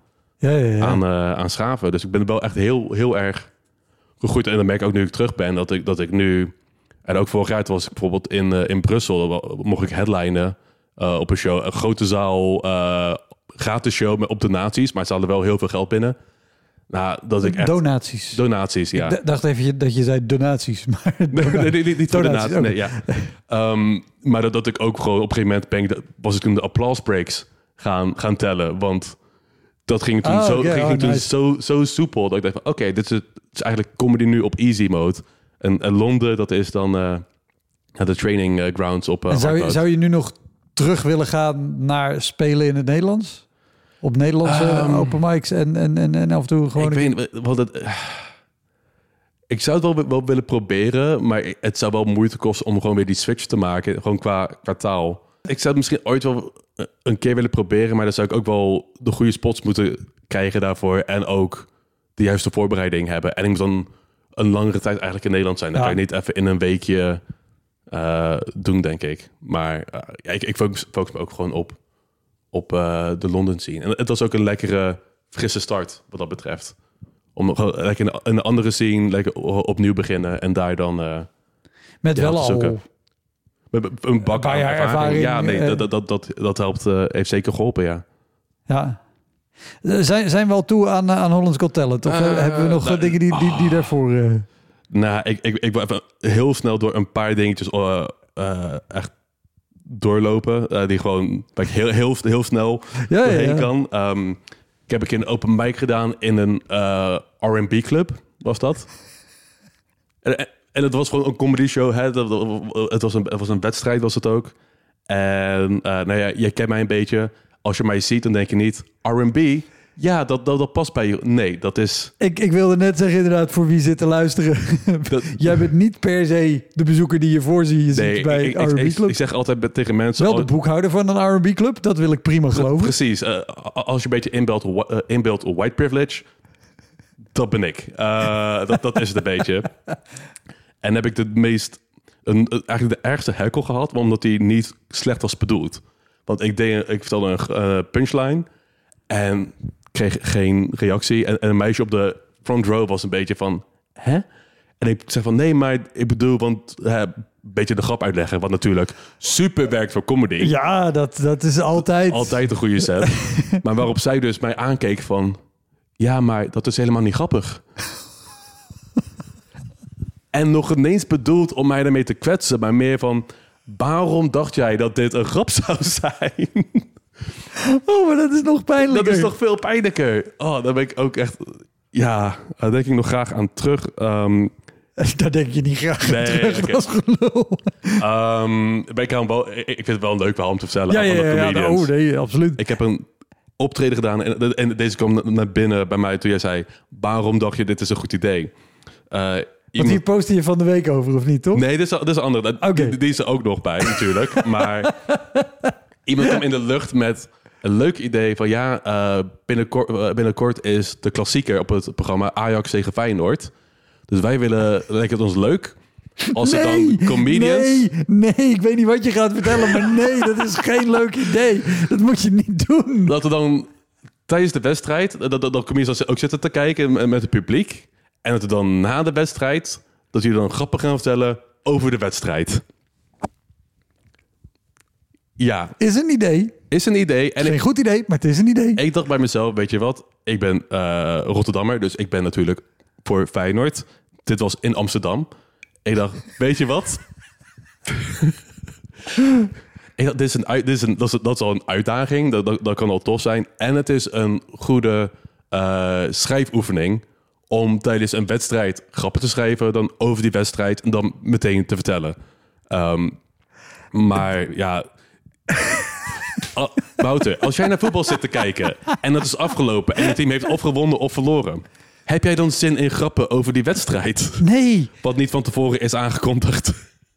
schaven. Dus ik ben wel echt heel, heel erg gegroeid. En dan merk ik ook nu ik terug ben dat ik nu... En ook vorig jaar was ik bijvoorbeeld in Brussel. Mocht ik headlinen op een show. Een grote zaal, gratis show op donaties. Maar ze hadden wel heel veel geld binnen. Nou, dat ik echt... Donaties, ja. Ik dacht even dat je zei donaties. Maar nee, niet voor donaties. Nee, ja. Maar dat ik ook gewoon op een gegeven moment was ik toen de applausbreaks gaan tellen. Want dat ging toen zo soepel. Dat ik dacht van oké, dit is eigenlijk comedy nu op easy mode. En Londen, dat is dan de training grounds op zou je nu nog terug willen gaan naar spelen in het Nederlands? Op Nederlandse open mics en af en toe gewoon... Ik zou het wel willen proberen, maar het zou wel moeite kosten om gewoon weer die switch te maken. Gewoon qua taal. Ik zou het misschien ooit wel een keer willen proberen, maar dan zou ik ook wel de goede spots moeten krijgen daarvoor. En ook de juiste voorbereiding hebben. En ik moet dan een langere tijd eigenlijk in Nederland zijn. Dan kan je niet even in een weekje doen, denk ik. Maar ik focus me ook gewoon op de London scene. En het was ook een lekkere, frisse start wat dat betreft. Om lekker in een andere scene lekker opnieuw beginnen en daar dan... Met wel al... Met een bak aan ervaring. Ja, nee, dat helpt, heeft zeker geholpen, ja. Ja. Zijn we al toe aan Holland's Got Talent? Of hebben we nog dingen die daarvoor... Nou, ik wil even heel snel door een paar dingetjes echt doorlopen. Die gewoon waar ik heel snel doorheen kan. Ik heb een keer een open mic gedaan in een R&B club, was dat. En het was gewoon een comedy show. Hè? Het was een wedstrijd, was het ook. En je kent mij een beetje. Als je mij ziet, dan denk je niet R&B. Ja, dat past bij je. Nee, dat is... Ik wilde net zeggen inderdaad, voor wie zit te luisteren. Jij bent niet per se de bezoeker die je voorziet bij R&B Club. Ik zeg altijd tegen mensen... Wel de boekhouder van een R&B Club, dat wil ik prima geloven. Precies. Als je een beetje inbeeldt white privilege, dat ben ik. Dat is het een beetje. En heb ik eigenlijk de ergste hekel gehad, omdat die niet slecht was bedoeld. Want ik vertelde een punchline en kreeg geen reactie. En een meisje op de front row was een beetje van, hè? En ik zeg van, nee, maar ik bedoel, want een beetje de grap uitleggen. Wat natuurlijk super werkt voor comedy. Ja, dat is altijd... Altijd een goede set. Maar waarop zij dus mij aankeek van, ja, maar dat is helemaal niet grappig. En nog ineens bedoeld om mij daarmee te kwetsen, maar meer van, waarom dacht jij dat dit een grap zou zijn? Oh, maar dat is nog pijnlijker. Dat is nog veel pijnlijker. Oh, daar ben ik ook echt... Ja, daar denk ik nog graag aan terug. Daar denk je niet graag aan terug. Okay. Dat is gelul. Ik vind het wel een leuk verhaal om te vertellen. Ja, oh nee, absoluut. Ik heb een optreden gedaan en deze kwam naar binnen bij mij toen jij zei, waarom dacht je dit is een goed idee? Want hier postte je van de week over, of niet, toch? Nee, dit is een andere. Okay. Die is er ook nog bij, natuurlijk. Maar iemand kwam in de lucht met een leuk idee van... binnenkort is de klassieker op het programma Ajax tegen Feyenoord. Dus wij lijkt het ons leuk als het dan comedians... Nee, ik weet niet wat je gaat vertellen, maar nee, dat is geen leuk idee. Dat moet je niet doen. Dat we dan tijdens de wedstrijd, dat comedians ook zitten te kijken met het publiek... En dat we dan na de wedstrijd, dat jullie dan grappen gaan vertellen over de wedstrijd. Ja. Is een idee. En geen goed idee, maar het is een idee. Ik dacht bij mezelf, weet je wat? Ik ben Rotterdammer, dus ik ben natuurlijk voor Feyenoord. Dit was in Amsterdam. Ik dacht, weet je wat? Ik dacht, dat is al een uitdaging. Dat kan al tof zijn. En het is een goede schrijfoefening... om tijdens een wedstrijd grappen te schrijven... dan over die wedstrijd en dan meteen te vertellen. Maar ja... Wouter, als jij naar voetbal zit te kijken... en dat is afgelopen en het team heeft of gewonnen of verloren... heb jij dan zin in grappen over die wedstrijd? Nee. Wat niet van tevoren is aangekondigd.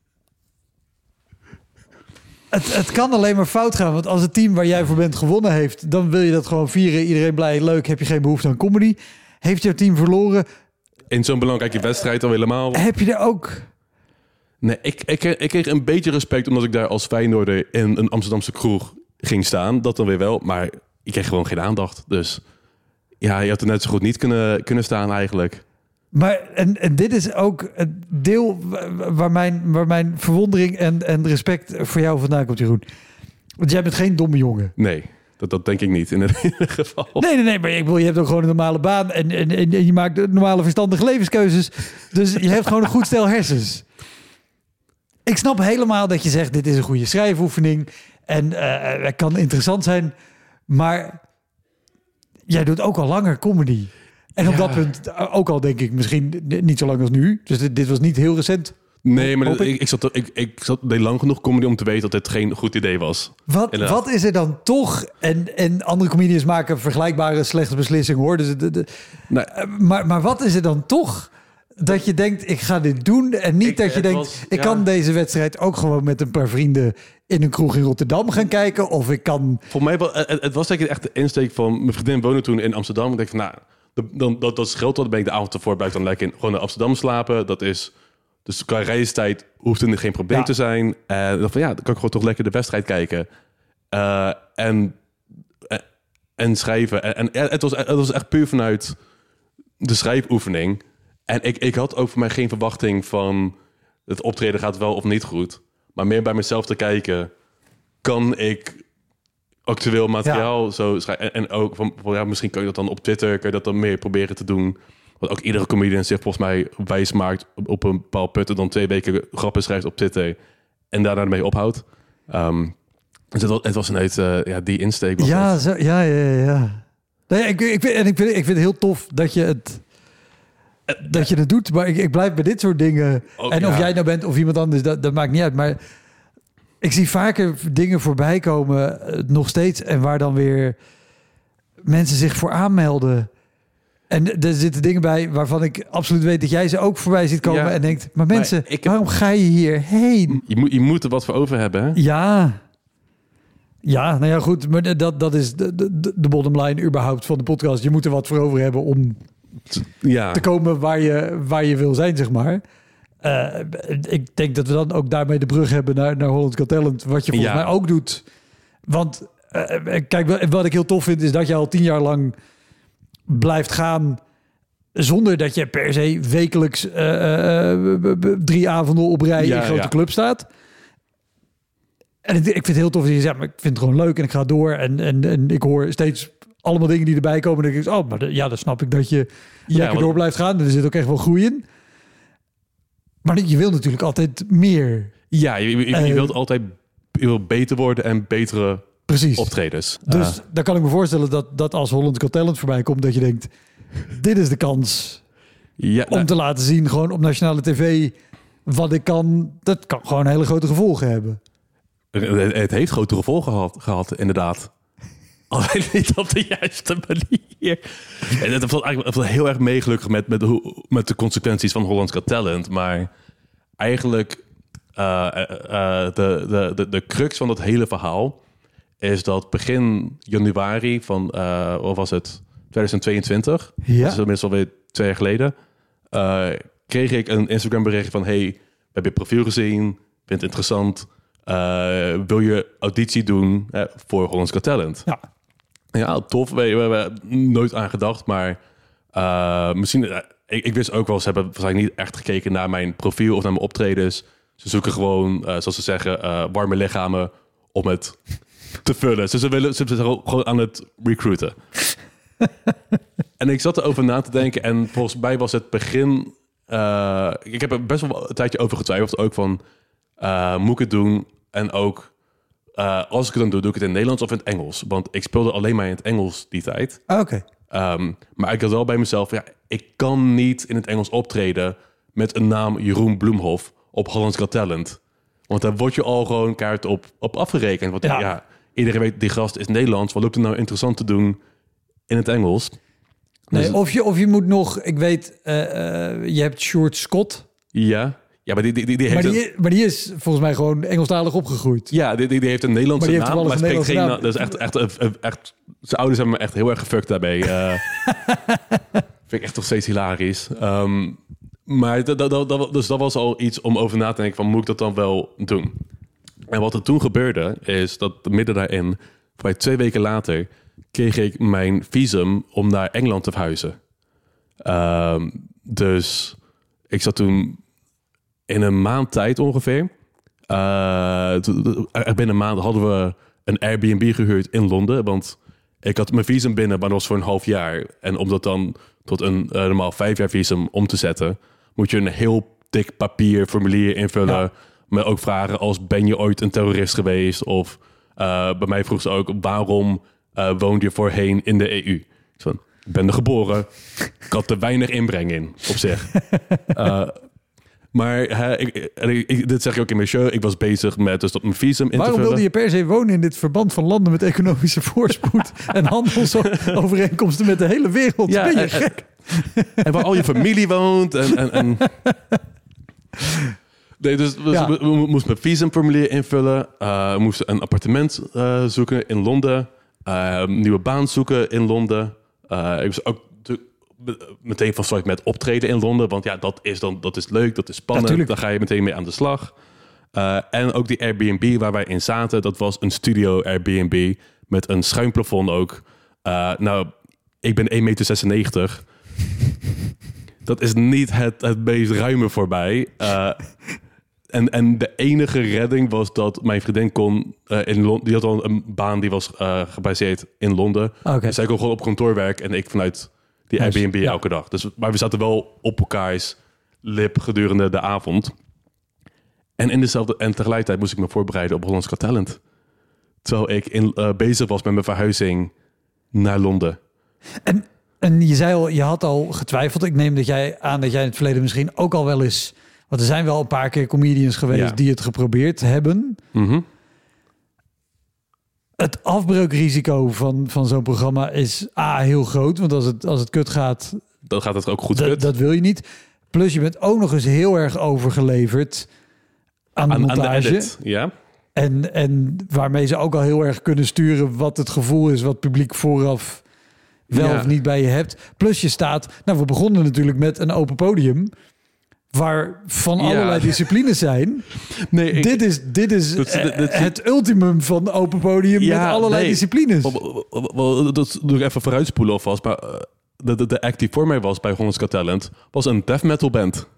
Het kan alleen maar fout gaan. Want als het team waar jij voor bent gewonnen heeft... dan wil je dat gewoon vieren. Iedereen blij, leuk. Heb je geen behoefte aan comedy... Heeft jouw team verloren? In zo'n belangrijke wedstrijd al helemaal. Heb je er ook? Nee, ik kreeg een beetje respect... omdat ik daar als Feyenoorder in een Amsterdamse kroeg ging staan. Dat dan weer wel, maar ik kreeg gewoon geen aandacht. Dus ja, je had er net zo goed niet kunnen staan eigenlijk. Maar en dit is ook het deel waar mijn verwondering en respect voor jou vandaan komt, Jeroen. Want jij bent geen domme jongen. Nee. Dat denk ik niet in ieder geval. Nee, maar je hebt ook gewoon een normale baan en je maakt normale verstandige levenskeuzes. Dus je hebt gewoon een goed stel hersens. Ik snap helemaal dat je zegt, dit is een goede schrijfoefening en het kan interessant zijn, maar jij doet ook al langer comedy. En op dat punt ook al denk ik misschien niet zo lang als nu. Dus dit was niet heel recent. Nee, maar ik zat lang genoeg comedy om te weten dat dit geen goed idee was. Wat is er dan toch? En andere comedians maken vergelijkbare slechte beslissingen, hoor. Dus nee. Maar wat is er dan toch dat je denkt, ik ga dit doen? En niet dat je denkt, ik kan deze wedstrijd ook gewoon met een paar vrienden in een kroeg in Rotterdam gaan kijken. Of ik kan... Voor mij, het was zeker echt de insteek van... Mijn vriendin woonde toen in Amsterdam. Ik denk van, dat scheelt. Dan ben ik de avond ervoor blijf dan lekker gewoon in Amsterdam slapen. Dat is... Dus qua reistijd hoeft er geen probleem te zijn. En dan kan ik gewoon toch lekker de wedstrijd kijken. En schrijven. En het was echt puur vanuit de schrijfoefening. En ik had ook voor mij geen verwachting van... het optreden gaat wel of niet goed. Maar meer bij mezelf te kijken... kan ik actueel materiaal zo schrijven? En ook van misschien kan je dat dan op Twitter... kan je dat dan meer proberen te doen... Wat ook iedere comedian zich volgens mij wijs maakt op een bepaald punt... en dan 2 weken grappen schrijft op Twitter... en daarna ermee ophoudt. Dus het was vanuit die insteek. Ja. Nee, ik vind het heel tof dat je het doet. Maar ik blijf bij dit soort dingen... of jij nou bent of iemand anders, dat maakt niet uit. Maar ik zie vaker dingen voorbij komen, nog steeds... en waar dan weer... mensen zich voor aanmelden. En er zitten dingen bij waarvan ik absoluut weet dat jij ze ook voorbij ziet komen en denkt, maar mensen, waarom ga je hierheen? Je moet er wat voor over hebben, hè? Ja. Ja, nou ja, goed. Maar dat is de bottom line überhaupt van de podcast. Je moet er wat voor over hebben om te komen waar je wil zijn, zeg maar. Ik denk dat we dan ook daarmee de brug hebben naar Holland's Got Talent. Wat je volgens mij ook doet. Want kijk, wat ik heel tof vind is dat je al 10 jaar lang blijft gaan zonder dat je per se wekelijks 3 avonden op rij in een grote club staat. En ik vind het heel tof dat je zegt, maar ik vind het gewoon leuk en ik ga door. En ik hoor steeds allemaal dingen die erbij komen. En dan denk ik, maar dan snap ik dat je lekker door blijft gaan. Er zit ook echt wel groei in. Maar je wil natuurlijk altijd meer. Ja, je wilt altijd beter worden en betere optredens. Dus dan kan ik me voorstellen dat als Holland's Got Talent voorbij komt, dat je denkt, dit is de kans om te laten zien, gewoon op nationale tv, wat ik kan. Dat kan gewoon hele grote gevolgen hebben. Het heeft grote gevolgen gehad, inderdaad. Alleen niet op de juiste manier. En het valt eigenlijk heel erg meegelukkig met de consequenties van Holland's Got Talent. Maar eigenlijk de crux van dat hele verhaal is dat begin januari van, wat was het, 2022? Ja. Dat is inmiddels alweer 2 jaar geleden. Kreeg ik een Instagram bericht van, hey, we hebben je profiel gezien, vind het interessant. Wil je auditie doen voor Holland's Got Talent? Ja, tof. We hebben nooit aan gedacht, maar misschien... Ik wist ook wel, ze hebben waarschijnlijk niet echt gekeken naar mijn profiel of naar mijn optredens. Ze zoeken gewoon, zoals ze zeggen, warme lichamen om het te vullen. Ze zijn gewoon aan het recruiten. En ik zat erover na te denken en volgens mij was het begin... ik heb er best wel een tijdje over getwijfeld. Ook van, moet ik het doen? En ook, als ik het dan doe ik het in het Nederlands of in het Engels. Want ik speelde alleen maar in het Engels die tijd. Oké. Maar ik had wel bij mezelf, ik kan niet in het Engels optreden met een naam Jeroen Bloemhof op Holland's Got Talent. Want daar word je al gewoon kaart op afgerekend. Want iedereen weet, die gast is Nederlands. Wat loopt er nou interessant te doen in het Engels? Nee, dus, of je moet nog, ik weet, je hebt Sjoerd Scott. Ja, maar die heeft maar die is volgens mij gewoon Engelstalig opgegroeid. Ja, die heeft een Nederlandse naam, maar spreekt geen naam. Dat is echt zijn ouders hebben me echt heel erg gefuckt daarbij. Vind ik echt nog steeds hilarisch. Maar dat was al iets om over na te denken van, moet ik dat dan wel doen? En wat er toen gebeurde, is dat midden daarin, voor 2 weken later, kreeg ik mijn visum om naar Engeland te verhuizen. Dus ik zat toen in een maand tijd ongeveer. Binnen een maand hadden we een Airbnb gehuurd in Londen. Want ik had mijn visum binnen, maar dat was voor een half jaar. En om dat dan tot een normaal 5 jaar visum om te zetten, moet je een heel dik formulier invullen. Ja. Met ook vragen als, ben je ooit een terrorist geweest? Of bij mij vroeg ze ook, waarom woonde je voorheen in de EU? Dus ik ben er geboren. Ik had er weinig inbreng in, op zich. Maar dit zeg ik ook in mijn show. Ik was bezig met dus mijn visum in te vullen. Waarom wilde je per se wonen in dit verband van landen met economische voorspoed en handelsovereenkomsten met de hele wereld? Ja, ben je gek? En waar al je familie woont. Nee, dus we moesten mijn visumformulier invullen. We moesten een appartement zoeken in Londen. Nieuwe baan zoeken in Londen. Ik was ook meteen van start met optreden in Londen. Want ja, dat is leuk, dat is spannend. Ja, daar ga je meteen mee aan de slag. En ook die Airbnb waar wij in zaten, dat was een studio Airbnb met een schuin plafond ook. Ik ben 1,96 meter. Dat is niet het meest ruime voor mij. En de enige redding was dat mijn vriendin kon in Londen. Die had al een baan die was gebaseerd in Londen. Okay. Dus zij kon gewoon op kantoor werken en ik vanuit die Airbnb elke dag. Dus, maar we zaten wel op elkaars lip gedurende de avond. En tegelijkertijd moest ik me voorbereiden op Holland's Got Talent. Terwijl ik bezig was met mijn verhuizing naar Londen. En je zei al, je had al getwijfeld. Ik neem dat jij in het verleden misschien ook al wel eens... Want er zijn wel een paar keer comedians geweest die het geprobeerd hebben. Mm-hmm. Het afbreukrisico van zo'n programma is heel groot. Want als het kut gaat... Dan gaat het ook goed kut. Dat wil je niet. Plus je bent ook nog eens heel erg overgeleverd aan de montage. Aan de edit, ja. En waarmee ze ook al heel erg kunnen sturen wat het gevoel is... wat publiek vooraf wel of niet bij je hebt. Plus je staat... Nou, we begonnen natuurlijk met een open podium... waar van allerlei disciplines zijn. Nee, dit is het ultimum van open podium met allerlei disciplines. Dat doe ik even vooruitspoelen alvast. Maar de act die voor mij was bij Holland's Got Talent... was een death metal band.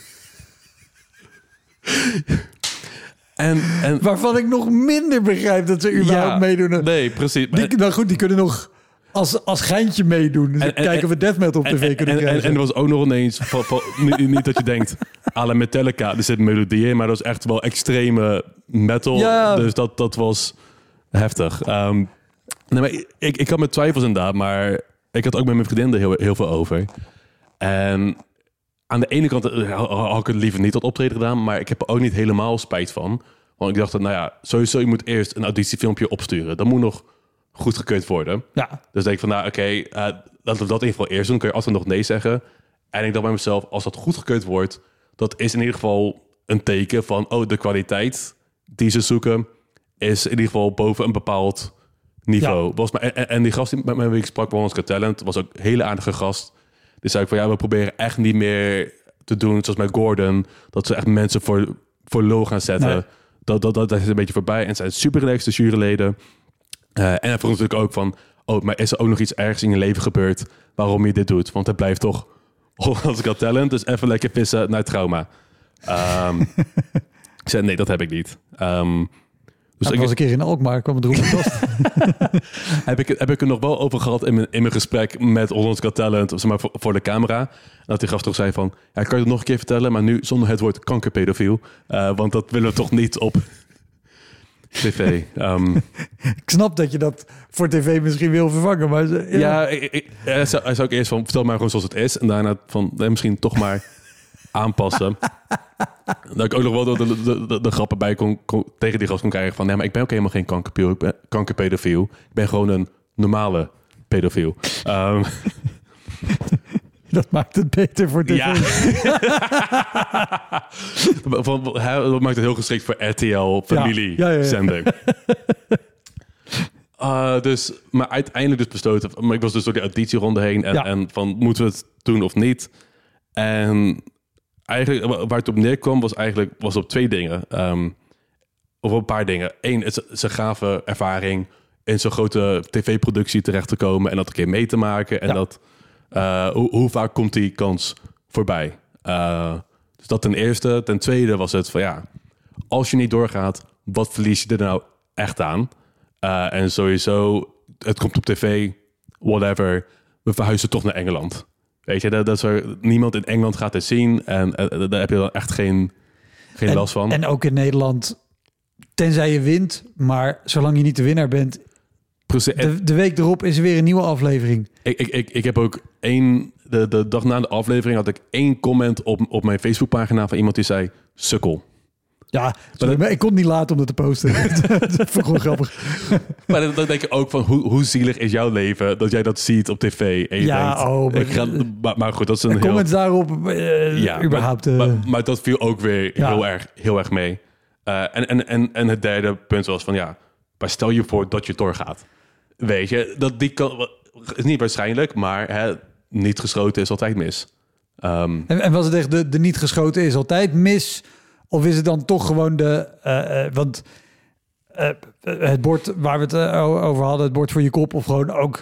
En waarvan ik nog minder begrijp dat ze überhaupt meedoen. Nee, precies. Die kunnen nog als geintje meedoen. Dus kijken of we death metal op tv kunnen krijgen. En er was ook nog ineens... niet dat je denkt... à la Metallica, er zit melodie in... maar dat was echt wel extreme metal. Ja. Dus dat was heftig. Nee, maar ik had mijn twijfels inderdaad... maar ik had ook met mijn vriendin er heel veel over. En aan de ene kant had ik het liever niet tot optreden gedaan... maar ik heb er ook niet helemaal spijt van. Want ik dacht, nou ja, sowieso... je moet eerst een auditiefilmpje opsturen. Dat moet nog goed gekeurd worden. Ja. Dus denk ik van, oké, laten we dat in ieder geval eerst doen. Kun je altijd nog nee zeggen. En ik dacht bij mezelf, als dat goed gekeurd wordt... dat is in ieder geval een teken van... de kwaliteit die ze zoeken... is in ieder geval boven een bepaald niveau. Ja. En die gast die met mij sprak bij Holland's Got Talent... was ook een hele aardige gast. Dus zei ik van, we proberen echt niet meer te doen... zoals met Gordon... dat ze echt mensen voor lul gaan zetten. Nee. Dat is een beetje voorbij. En zijn super relaxed, de juryleden... en hij vroeg natuurlijk ook van... maar is er ook nog iets ergs in je leven gebeurd... waarom je dit doet? Want het blijft toch Holland's Got Talent... dus even lekker vissen naar trauma. Ik zei, nee, dat heb ik niet. Dus ik was een keer in Alkmaar, kwam het roepen. heb ik er nog wel over gehad in mijn gesprek... met Holland's Got Talent, zeg maar, voor de camera. En dat die gast toch zei van... ja, kan je het nog een keer vertellen... maar nu zonder het woord kankerpedofiel. Want dat willen we toch niet op... tv. Ik snap dat je dat voor tv misschien wil vervangen, maar... hij zou ook eerst van, vertel maar gewoon zoals het is. En daarna van, misschien toch maar aanpassen. Dat ik ook nog wel de grappen bij tegen die gast kon krijgen van... nee, maar ik ben ook helemaal geen kankerpedofiel. Ik ben gewoon een normale pedofiel. Dat maakt het beter voor tv. Ja. Dat maakt het heel geschikt voor RTL familiezender. Dus, maar uiteindelijk dus besloten... maar ik was dus door die auditieronde heen... en van, moeten we het doen of niet? En eigenlijk, waar het op neerkwam... was op twee dingen. Of een paar dingen. Eén, het is een gave ervaring... in zo'n grote tv-productie terecht te komen... en dat een keer mee te maken. En dat... hoe vaak komt die kans voorbij? Dus dat ten eerste. Ten tweede was het van als je niet doorgaat, wat verlies je er nou echt aan? En sowieso, het komt op tv, whatever. We verhuizen toch naar Engeland. Weet je, dat niemand in Engeland gaat het zien. En daar heb je dan echt geen last van. En ook in Nederland, tenzij je wint, maar zolang je niet de winnaar bent... De week erop is er weer een nieuwe aflevering. Ik heb ook de dag na de aflevering had ik 1 comment op mijn Facebookpagina van iemand die zei sukkel. Ja, maar ik kon niet laten om dat te posten. Dat vond ik gewoon grappig. Maar dan denk je ook van hoe zielig is jouw leven dat jij dat ziet op tv en je denkt, maar goed, dat is een comments daarop überhaupt. Maar dat viel ook weer heel erg mee. En het derde punt was van maar stel je voor dat je doorgaat. Weet je, dat die kan is niet waarschijnlijk, maar niet geschoten is altijd mis. En was het echt de niet geschoten is altijd mis? Of is het dan toch gewoon want het bord waar we het over hadden, het bord voor je kop, of gewoon ook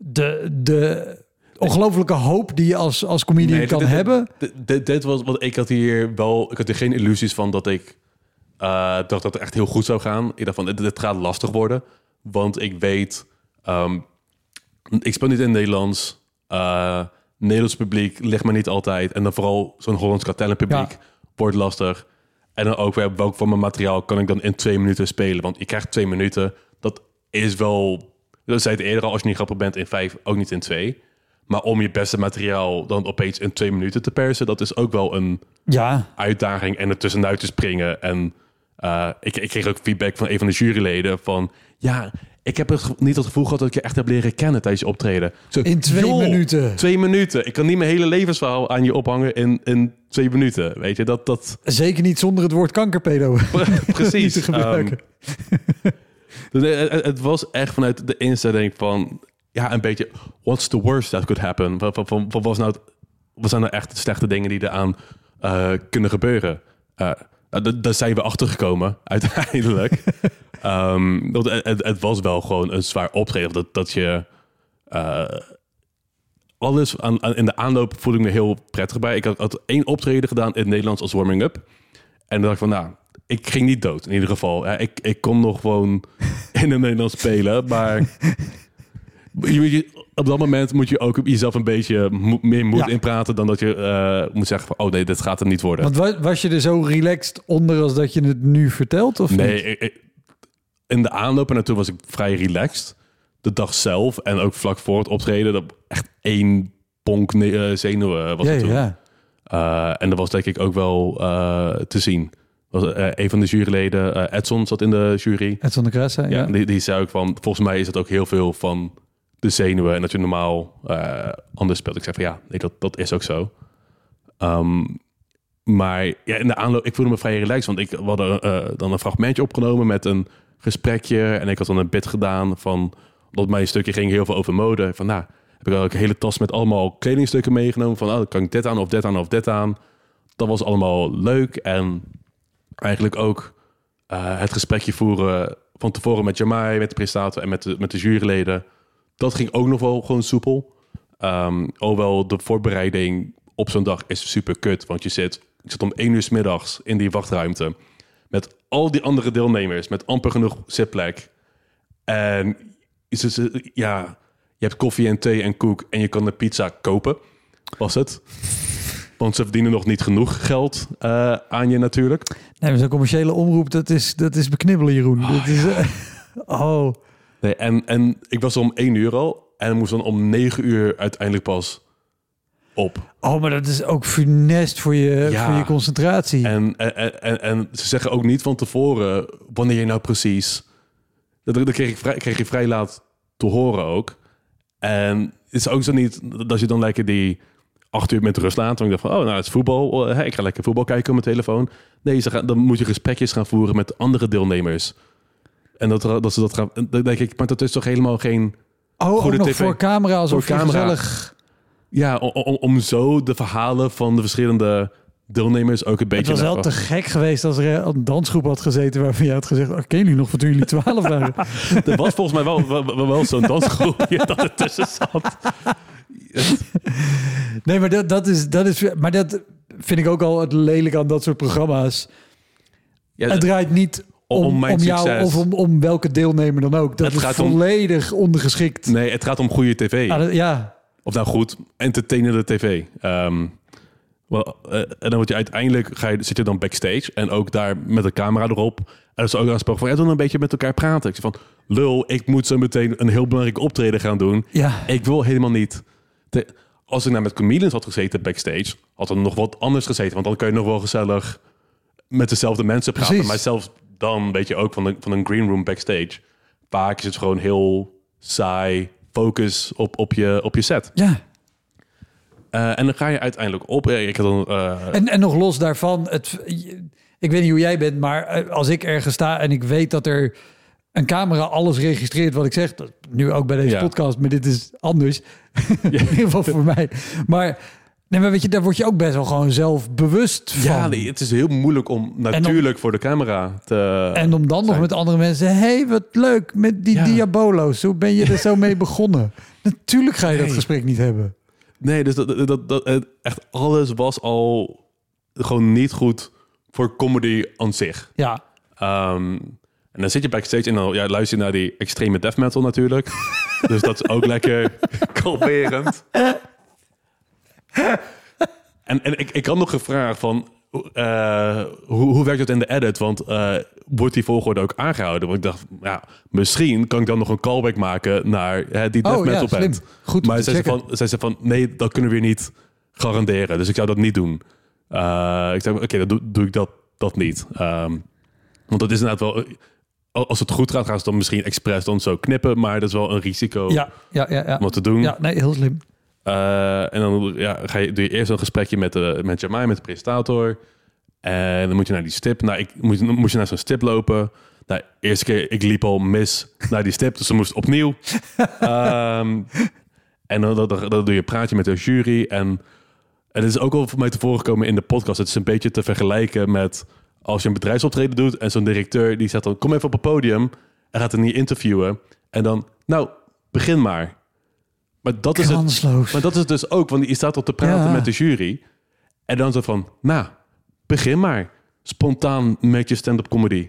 de ongelofelijke hoop die je als comedian kan hebben? Dit was wat ik had hier wel. Ik had er geen illusies van dat ik dacht dat het echt heel goed zou gaan. Ik dacht van, dit gaat lastig worden. Want ik weet... ik speel niet in het Nederlands. Nederlands publiek ligt me niet altijd. En dan vooral zo'n Holland's Got Talent publiek wordt lastig. En dan ook weer welk van mijn materiaal kan ik dan in 2 minuten spelen. Want je krijgt 2 minuten. Dat is wel... Dat zei het eerder al, als je niet grappig bent in 5, ook niet in 2. Maar om je beste materiaal dan opeens in 2 minuten te persen... dat is ook wel een uitdaging en er tussenuit te springen. En Ik kreeg ook feedback van een van de juryleden van... Ja, ik heb niet het gevoel gehad dat ik je echt heb leren kennen tijdens je optreden. Zo, in 2 minuten. 2 minuten. Ik kan niet mijn hele levensverhaal aan je ophangen in 2 minuten. Weet je, dat... Zeker niet zonder het woord kankerpedo. Precies. te gebruiken. Dus het was echt vanuit de instelling van... Ja, een beetje... What's the worst that could happen? Wat zijn nou echt de slechte dingen die eraan kunnen gebeuren? Daar zijn we achter gekomen, uiteindelijk. Het was wel gewoon een zwaar optreden. Dat je... alles in de aanloop voelde ik me heel prettig bij. Ik had 1 optreden gedaan in het Nederlands als warming-up. En dan dacht ik van, nou... Ik ging niet dood, in ieder geval. Ik kon nog gewoon in het Nederlands spelen, maar... Op dat moment moet je ook jezelf een beetje meer moed inpraten... dan dat je moet zeggen van... oh nee, dit gaat er niet worden. Want was je er zo relaxed onder als dat je het nu vertelt? Of nee, in de aanloop naartoe was ik vrij relaxed. De dag zelf en ook vlak voor het optreden... dat echt 1 bonk zenuwen was het toen. Ja. En dat was denk ik ook wel te zien... een van de juryleden, Edson, zat in de jury. Edson de Grasse, ja. Die zei ook van... volgens mij is het ook heel veel van de zenuwen... en dat je normaal anders speelt. Ik zei van nee, dat is ook zo. Maar in de aanloop... Ik voelde me vrij relaxed... want we hadden dan een fragmentje opgenomen... met een gesprekje... en ik had dan een bit gedaan van... omdat mijn stukje ging heel veel over mode. Van heb ik ook een hele tas met allemaal kledingstukken meegenomen... van dan kan ik dit aan of dit aan of dit aan. Dat was allemaal leuk en... Eigenlijk ook het gesprekje voeren van tevoren met Jamai, met de presentator en met de juryleden. Dat ging ook nog wel gewoon soepel. Alhoewel de voorbereiding op zo'n dag is super kut. Want ik zit om 1 uur 's middags in die wachtruimte. Met al die andere deelnemers. Met amper genoeg zitplek. En je hebt koffie en thee en koek. En je kan de pizza kopen. Was het. Want ze verdienen nog niet genoeg geld aan je natuurlijk. Nee, maar zo'n commerciële omroep, dat is beknibbelen, Jeroen. Nee, en ik was om 1 uur al. En moest dan om 9 uur uiteindelijk pas op. Oh, maar dat is ook funest voor je concentratie. En ze zeggen ook niet van tevoren wanneer je nou precies... Dat kreeg je vrij laat te horen ook. En het is ook zo niet dat je dan lekker die 8 uur met rust laat. Want ik dacht van, het is voetbal. Ik ga lekker voetbal kijken op mijn telefoon. Nee, dan moet je gesprekjes gaan voeren met andere deelnemers. En dat ze dat gaan... Dan denk ik, maar dat is toch helemaal geen goede nog tv? Voor camera, alsof je gezellig... Ja, om zo de verhalen van de verschillende deelnemers ook een beetje... Het was wel te gek geweest als er een dansgroep had gezeten waarvan je had gezegd... ken jullie nog van toen jullie 12 waren? Er was volgens mij wel zo'n dansgroepje dat er tussen zat. Nee, maar dat is... Maar dat vind ik ook al het lelijk aan dat soort programma's. Ja, het draait niet om jou of om welke deelnemer dan ook. Dat is volledig ondergeschikt. Nee, het gaat om goede tv. Of nou goed, entertainende tv. En dan word je uiteindelijk zit je dan backstage en ook daar met de camera erop. En dat is ook aangesproken van, doe een beetje met elkaar praten. Ik zeg van, lul, ik moet zo meteen een heel belangrijk optreden gaan doen. Ja. Ik wil helemaal niet. Als ik nou met comedians had gezeten backstage, had er nog wat anders gezeten. Want dan kun je nog wel gezellig met dezelfde mensen praten. Precies. Maar zelfs dan weet je ook van een green room backstage. Vaak is het gewoon heel saai, focus op je set. Ja. En dan ga je uiteindelijk op. En nog los daarvan, ik weet niet hoe jij bent, maar als ik ergens sta en ik weet dat er een camera alles registreert wat ik zeg, nu ook bij deze podcast, maar dit is anders. In ieder geval voor mij. Maar weet je, daar word je ook best wel gewoon zelf bewust van. Ja, nee, het is heel moeilijk om natuurlijk voor de camera te... En om dan nog met andere mensen... hey, wat leuk met die Diabolo's. Hoe ben je er zo mee begonnen? Natuurlijk ga je dat gesprek niet hebben. Nee, dus dat echt alles was al gewoon niet goed voor comedy aan zich. Ja. En dan zit je backstage en dan luister je naar die extreme death metal natuurlijk. Dus dat is ook lekker kalmerend. En ik had nog gevraagd van... hoe werkt het in de edit? Want wordt die volgorde ook aangehouden? Want ik dacht, misschien kan ik dan nog een callback maken naar die death metal band. Goed, maar zij zei van, nee, dat kunnen we weer niet garanderen. Dus ik zou dat niet doen. Ik zei, oké, dan doe ik dat niet. Want dat is inderdaad wel... Als het goed gaat, gaan ze dan misschien expres dan zo knippen. Maar dat is wel een risico Ja. om wat te doen. Ja, nee, heel slim. En dan doe je eerst een gesprekje met Jamai, met de presentator. En dan moet je naar die stip. Moest je naar zo'n stip lopen. Nou, de eerste keer, ik liep al mis naar die stip. Dus dan moest het opnieuw. En dan doe je een praatje met de jury. En het is ook al voor mij tevoren gekomen in de podcast. Het is een beetje te vergelijken met... als je een bedrijfsoptreden doet... en zo'n directeur die zegt dan... kom even op het podium en gaat er niet interviewen. En dan, begin maar. Maar dat is het. Maar dat is het dus ook. Want je staat op te praten met de jury. En dan zo van... begin maar. Spontaan met je stand-up comedy.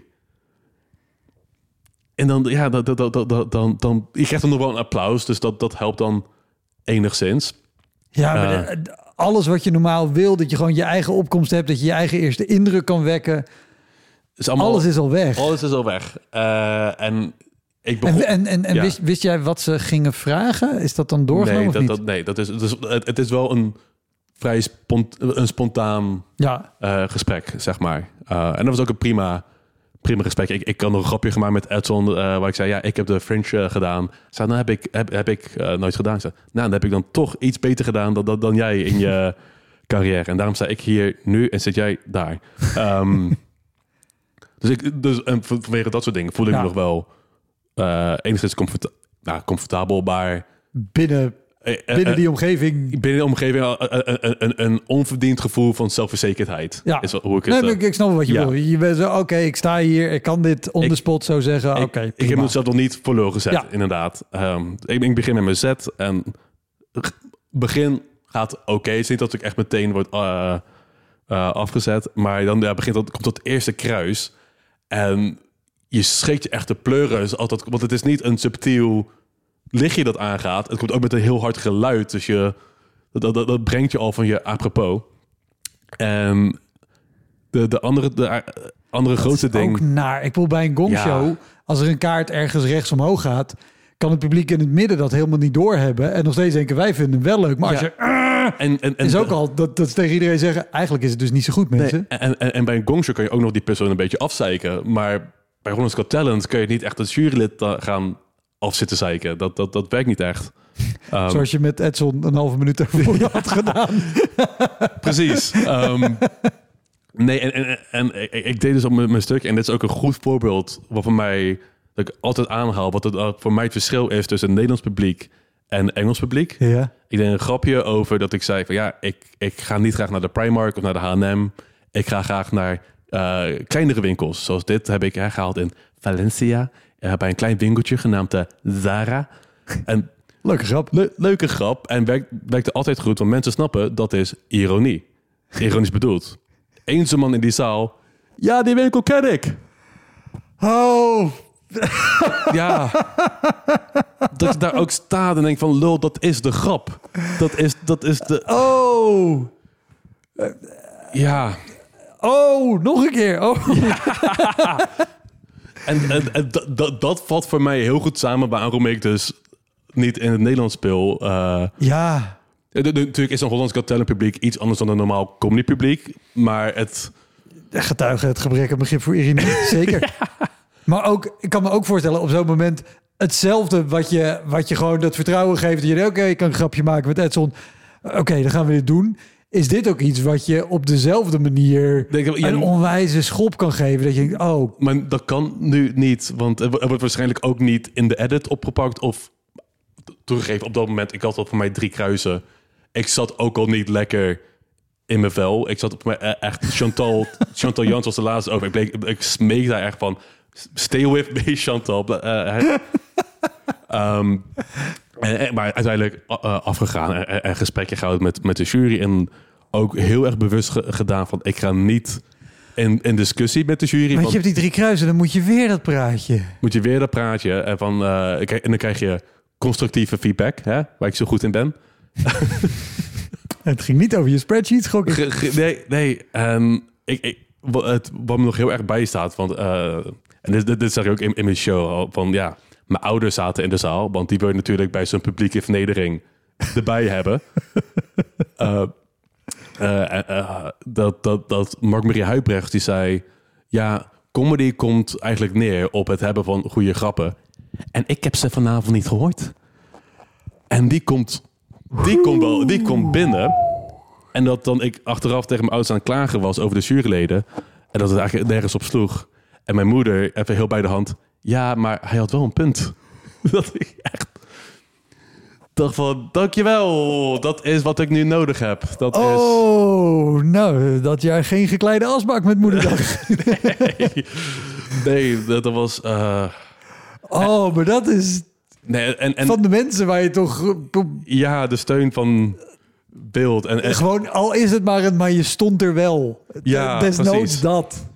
En dan, dan je krijgt dan nog wel een applaus. Dus dat helpt dan enigszins. Ja, maar alles wat je normaal wil... dat je gewoon je eigen opkomst hebt... dat je je eigen eerste indruk kan wekken... alles is al weg. Alles is al weg. En ik begon... En wist jij wat ze gingen vragen? Is dat dan doorgenomen het is wel een vrij spontaan gesprek, zeg maar. En dat was ook een prima gesprek. Ik kan nog een grapje gemaakt met Edson... waar ik zei, ik heb de Fringe gedaan. Zei, heb ik nooit gedaan. Zei, dan heb ik dan toch iets beter gedaan... dan jij in je carrière. En daarom sta ik hier nu en zit jij daar. Dus vanwege dat soort dingen voel ik me nog wel enigszins comfortabel, maar... Binnen die omgeving. Binnen de omgeving een onverdiend gevoel van zelfverzekerdheid. Ja. Is hoe ik het... ik snap wat je wil. Je bent zo, ik sta hier, ik kan dit on the spot zo zeggen. Ik heb mezelf nog niet voor lul gezet, inderdaad. Ik begin met mijn set en begin gaat oké. Het is niet dat ik echt meteen word afgezet, maar dan komt dat eerste kruis en je schrikt je echt de pleuren. Altijd, want het is niet een subtiel lichtje dat aangaat. Het komt ook met een heel hard geluid. Dus dat brengt je al van je apropos. En de andere grootste ding... ook naar. Ik bedoel, bij een gongshow... als er een kaart ergens rechts omhoog gaat... kan het publiek in het midden dat helemaal niet doorhebben... en nog steeds denken, wij vinden hem wel leuk. Maar als je... is ook al... Dat is tegen iedereen zeggen... eigenlijk is het dus niet zo goed, mensen. Nee, en bij een gongshow kan je ook nog die persoon een beetje afzeiken. Maar bij Holland's Got Talent... kun je niet echt als jurylid gaan af zitten zeiken. Dat werkt niet echt. Zoals je met Edson een halve minuut ervoor had gedaan. Precies. Nee, en ik deed dus op mijn stuk... en dit is ook een goed voorbeeld... waarvan mij dat ik altijd aanhaal... wat het voor mij het verschil is tussen het Nederlands publiek... en Engels publiek. Ja. Ik deed een grapje over dat ik zei van... ik ga niet graag naar de Primark of naar de H&M. Ik ga graag naar kleinere winkels. Zoals dit heb ik gehaald in Valencia... bij een klein winkeltje genaamd de Zara. En leuke grap. Leuke grap. En werkte altijd goed, want mensen snappen dat is ironie. Ironisch bedoeld. Eens een man in die zaal. Ja, die winkel ken ik. Oh. Ja. Dat je daar ook staat en denkt van... lul, dat is de grap. Dat is de... Oh. Ja. Oh, nog een keer. Oh. Ja. En dat valt voor mij heel goed samen... waarom ik dus niet in het Nederlands speel. Ja. Natuurlijk is een Holland's Got Talent publiek... iets anders dan een normaal comedy publiek. Maar het... Getuigen het gebrek aan begrip voor ironie. Zeker. Ja. Maar ook, ik kan me ook voorstellen... op zo'n moment hetzelfde... wat je gewoon dat vertrouwen geeft... dat je ik kan een grapje maken met Edson. Oké, dan gaan we dit doen... Is dit ook iets wat je op dezelfde manier een onwijze schop kan geven? Dat je denkt, oh... Maar dat kan nu niet, want er wordt waarschijnlijk ook niet in de edit opgepakt of toegegeven. Op dat moment, ik had al voor mij 3 kruisen. Ik zat ook al niet lekker in mijn vel. Ik zat op mij echt... Chantal Jans was de laatste over. Ik smeek daar echt van... Stay with me, Chantal. Maar uiteindelijk afgegaan en gesprekje gehouden met de jury. En ook heel erg bewust gedaan van... ik ga niet in discussie met de jury. Want je hebt die 3 kruisen, dan moet je weer dat praatje. En dan krijg je constructieve feedback, hè, waar ik zo goed in ben. Het ging niet over je spreadsheet, gok ik. Nee. Wat me nog heel erg bijstaat... want en dit zeg ik ook in mijn show... van ja... Mijn ouders zaten in de zaal, want die wil je natuurlijk bij zo'n publieke vernedering erbij hebben. Dat Mark-Marie Huibrecht die zei... Ja, comedy komt eigenlijk neer op het hebben van goede grappen. En ik heb ze vanavond niet gehoord. En die komt binnen. En dat dan ik achteraf tegen mijn ouders aan het klagen was over de juryleden. En dat het eigenlijk nergens op sloeg. En mijn moeder even heel bij de hand. Ja, maar hij had wel een punt. Dat ik echt dacht van, dankjewel. Dat is wat ik nu nodig heb. Nou, dat jij geen gekleide asbak met moederdag. Nee, dat was... maar dat is... Nee, en van de mensen waar je toch... Ja, de steun van beeld. En gewoon, al is het maar je stond er wel. Ja, desnoods precies. dat.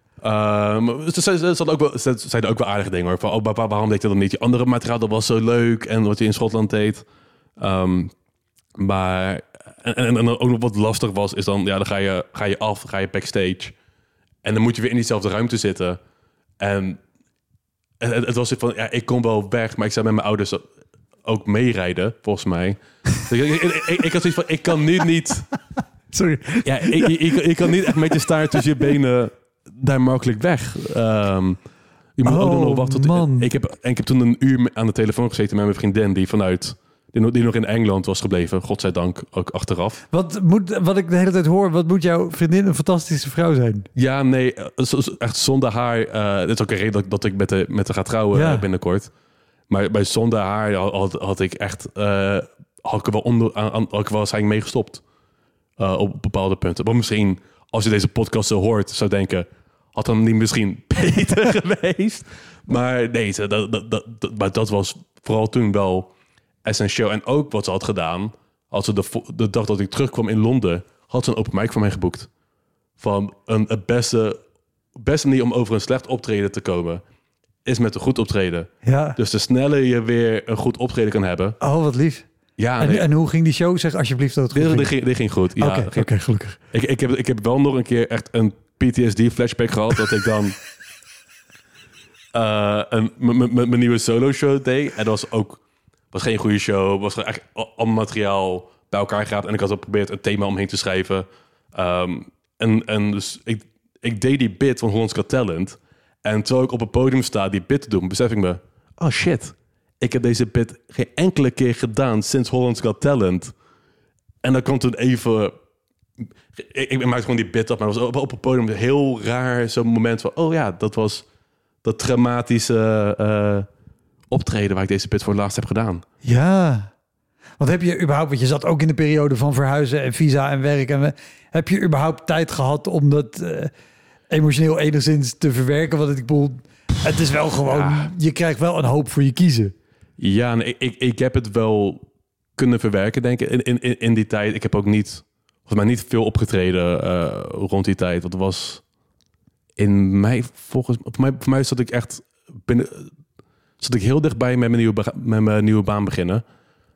Ze zeiden ook wel aardige dingen hoor. Van, waarom deed je dan niet? Je andere materiaal, dat was zo leuk. En wat je in Schotland deed. Maar... En ook nog wat lastig was, is dan... Ja, dan ga je backstage. En dan moet je weer in diezelfde ruimte zitten. En het was van... Ja, ik kon wel weg, maar ik zou met mijn ouders ook meerijden, volgens mij. Ik had zoiets van... Ik kan nu niet... Sorry. Ja, ik kan niet echt met je staart tussen je benen daar makkelijk weg. Je moet ook nog wachten. Man. Ik heb toen een uur aan de telefoon gezeten met mijn vriendin... die nog in Engeland was gebleven. Godzijdank, ook achteraf. Wat ik de hele tijd hoor... Wat moet jouw vriendin een fantastische vrouw zijn? Ja, nee. Echt zonder haar... dit is ook een reden dat ik met haar ga trouwen binnenkort. Maar bij zonder haar had ik echt... had ik er wel zijn mee gestopt. Op bepaalde punten. Maar misschien, als je deze podcast zo hoort... zou denken... had dan niet misschien beter geweest. Maar nee, maar dat was vooral toen wel... essentieel. En ook wat ze had gedaan... als ze de dag dat ik terugkwam in Londen... had ze een open mic voor mij geboekt. Van het beste manier om over een slecht optreden te komen... is met een goed optreden. Ja. Dus de sneller je weer een goed optreden kan hebben... Oh, wat lief. Ja, en hoe ging die show? Zeg alsjeblieft dat het goed ging. Die ging goed. Ja, Oké, gelukkig. Ik heb wel nog een keer echt een PTSD-flashback gehad... dat ik dan mijn nieuwe solo-show deed. En dat was geen goede show. Was gewoon echt allemaal materiaal bij elkaar gehad. En ik had geprobeerd een thema omheen te schrijven. En dus ik deed die bit van Holland's Got Talent. En terwijl ik op het podium sta die bit te doen... besef ik me... Oh shit, ik heb deze bit geen enkele keer gedaan... sinds Holland's Got Talent. En dan kwam toen even... Ik maakte gewoon die bit op, maar het was op het podium heel raar zo'n moment van... oh ja, dat was dat dramatische optreden waar ik deze bit voor het laatst heb gedaan. Ja, want heb je überhaupt... want je zat ook in de periode van verhuizen en visa en werk... en heb je überhaupt tijd gehad om dat emotioneel enigszins te verwerken? Want ik bedoel, het is wel gewoon... Ja. Je krijgt wel een hoop voor je kiezen. Ja, nee, ik heb het wel kunnen verwerken, denk ik, in die tijd. Ik heb ook volgens mij niet veel opgetreden rond die tijd. Want het was in mei, voor mij zat ik echt zat ik heel dichtbij met mijn nieuwe baan beginnen.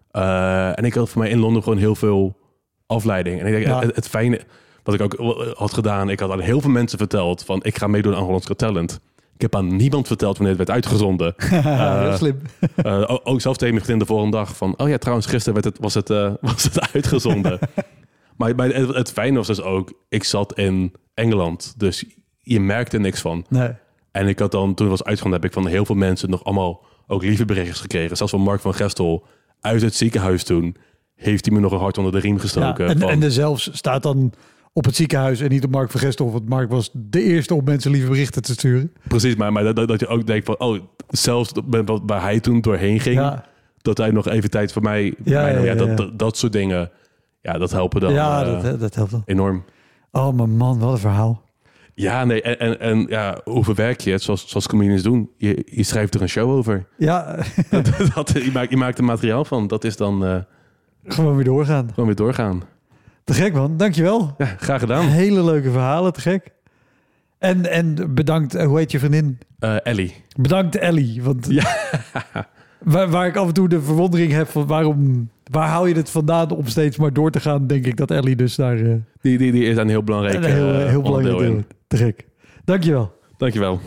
En ik had voor mij in Londen gewoon heel veel afleiding. En ik denk, het fijne, wat ik ook had gedaan, ik had aan heel veel mensen verteld van, ik ga meedoen aan Holland's Got Talent. Ik heb aan niemand verteld wanneer het werd uitgezonden. Heel slim. Ook zelfs tegen mijn vriendin de volgende dag van... oh ja, trouwens, gisteren was het uitgezonden. Maar het fijne was dus ook... ik zat in Engeland, dus je merkte niks van. Nee. En ik had dan, toen het was uitgezonden... heb ik van heel veel mensen nog allemaal ook lieve berichtjes gekregen. Zelfs van Mark van Gestel uit het ziekenhuis toen... heeft hij me nog een hart onder de riem gestoken. Ja, en er zelfs staat dan... op het ziekenhuis en niet op Mark van Gestel. Want Mark was de eerste om mensen lieve berichten te sturen. Precies, maar dat je ook denkt van... oh, zelfs waar hij toen doorheen ging... Ja. dat hij nog even tijd voor mij... Dat soort dingen, ja, dat helpen dan. Ja, dat helpt dan. Enorm. Oh, mijn man, wat een verhaal. Ja, nee, en ja, hoe verwerk je het? Zoals comedians doen. Je schrijft er een show over. Ja. Je maakt er materiaal van. Dat is dan... Gewoon weer doorgaan. Te gek, man. Dankjewel. Ja, graag gedaan. Hele leuke verhalen, te gek. En bedankt, hoe heet je vriendin? Ellie. Bedankt, Ellie. Want ja. waar ik af en toe de verwondering heb van waar haal je het vandaan om steeds maar door te gaan, denk ik dat Ellie dus daar... Die is een heel belangrijk heel belangrijk deel. Te gek. Dankjewel. Dankjewel.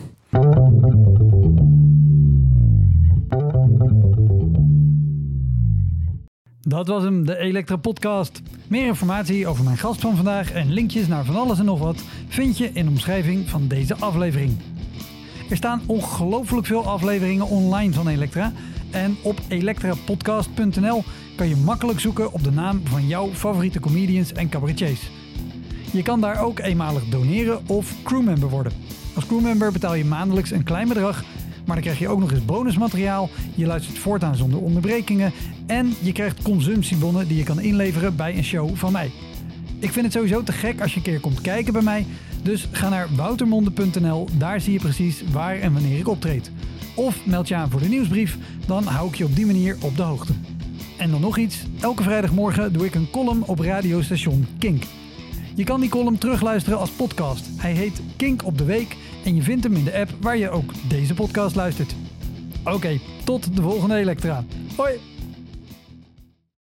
Dat was hem, de Elektra Podcast. Meer informatie over mijn gast van vandaag en linkjes naar van alles en nog wat vind je in de omschrijving van deze aflevering. Er staan ongelooflijk veel afleveringen online van Elektra. En op elektrapodcast.nl kan je makkelijk zoeken op de naam van jouw favoriete comedians en cabaretiers. Je kan daar ook eenmalig doneren of crewmember worden. Als crewmember betaal je maandelijks een klein bedrag, maar dan krijg je ook nog eens bonusmateriaal. Je luistert voortaan zonder onderbrekingen en je krijgt consumptiebonnen die je kan inleveren bij een show van mij. Ik vind het sowieso te gek als je een keer komt kijken bij mij, dus ga naar woutermonde.nl, daar zie je precies waar en wanneer ik optreed. Of meld je aan voor de nieuwsbrief, dan hou ik je op die manier op de hoogte. En dan nog iets, elke vrijdagmorgen doe ik een column op radiostation Kink. Je kan die column terugluisteren als podcast. Hij heet Kink op de Week en je vindt hem in de app waar je ook deze podcast luistert. Oké, tot de volgende Elektra. Hoi!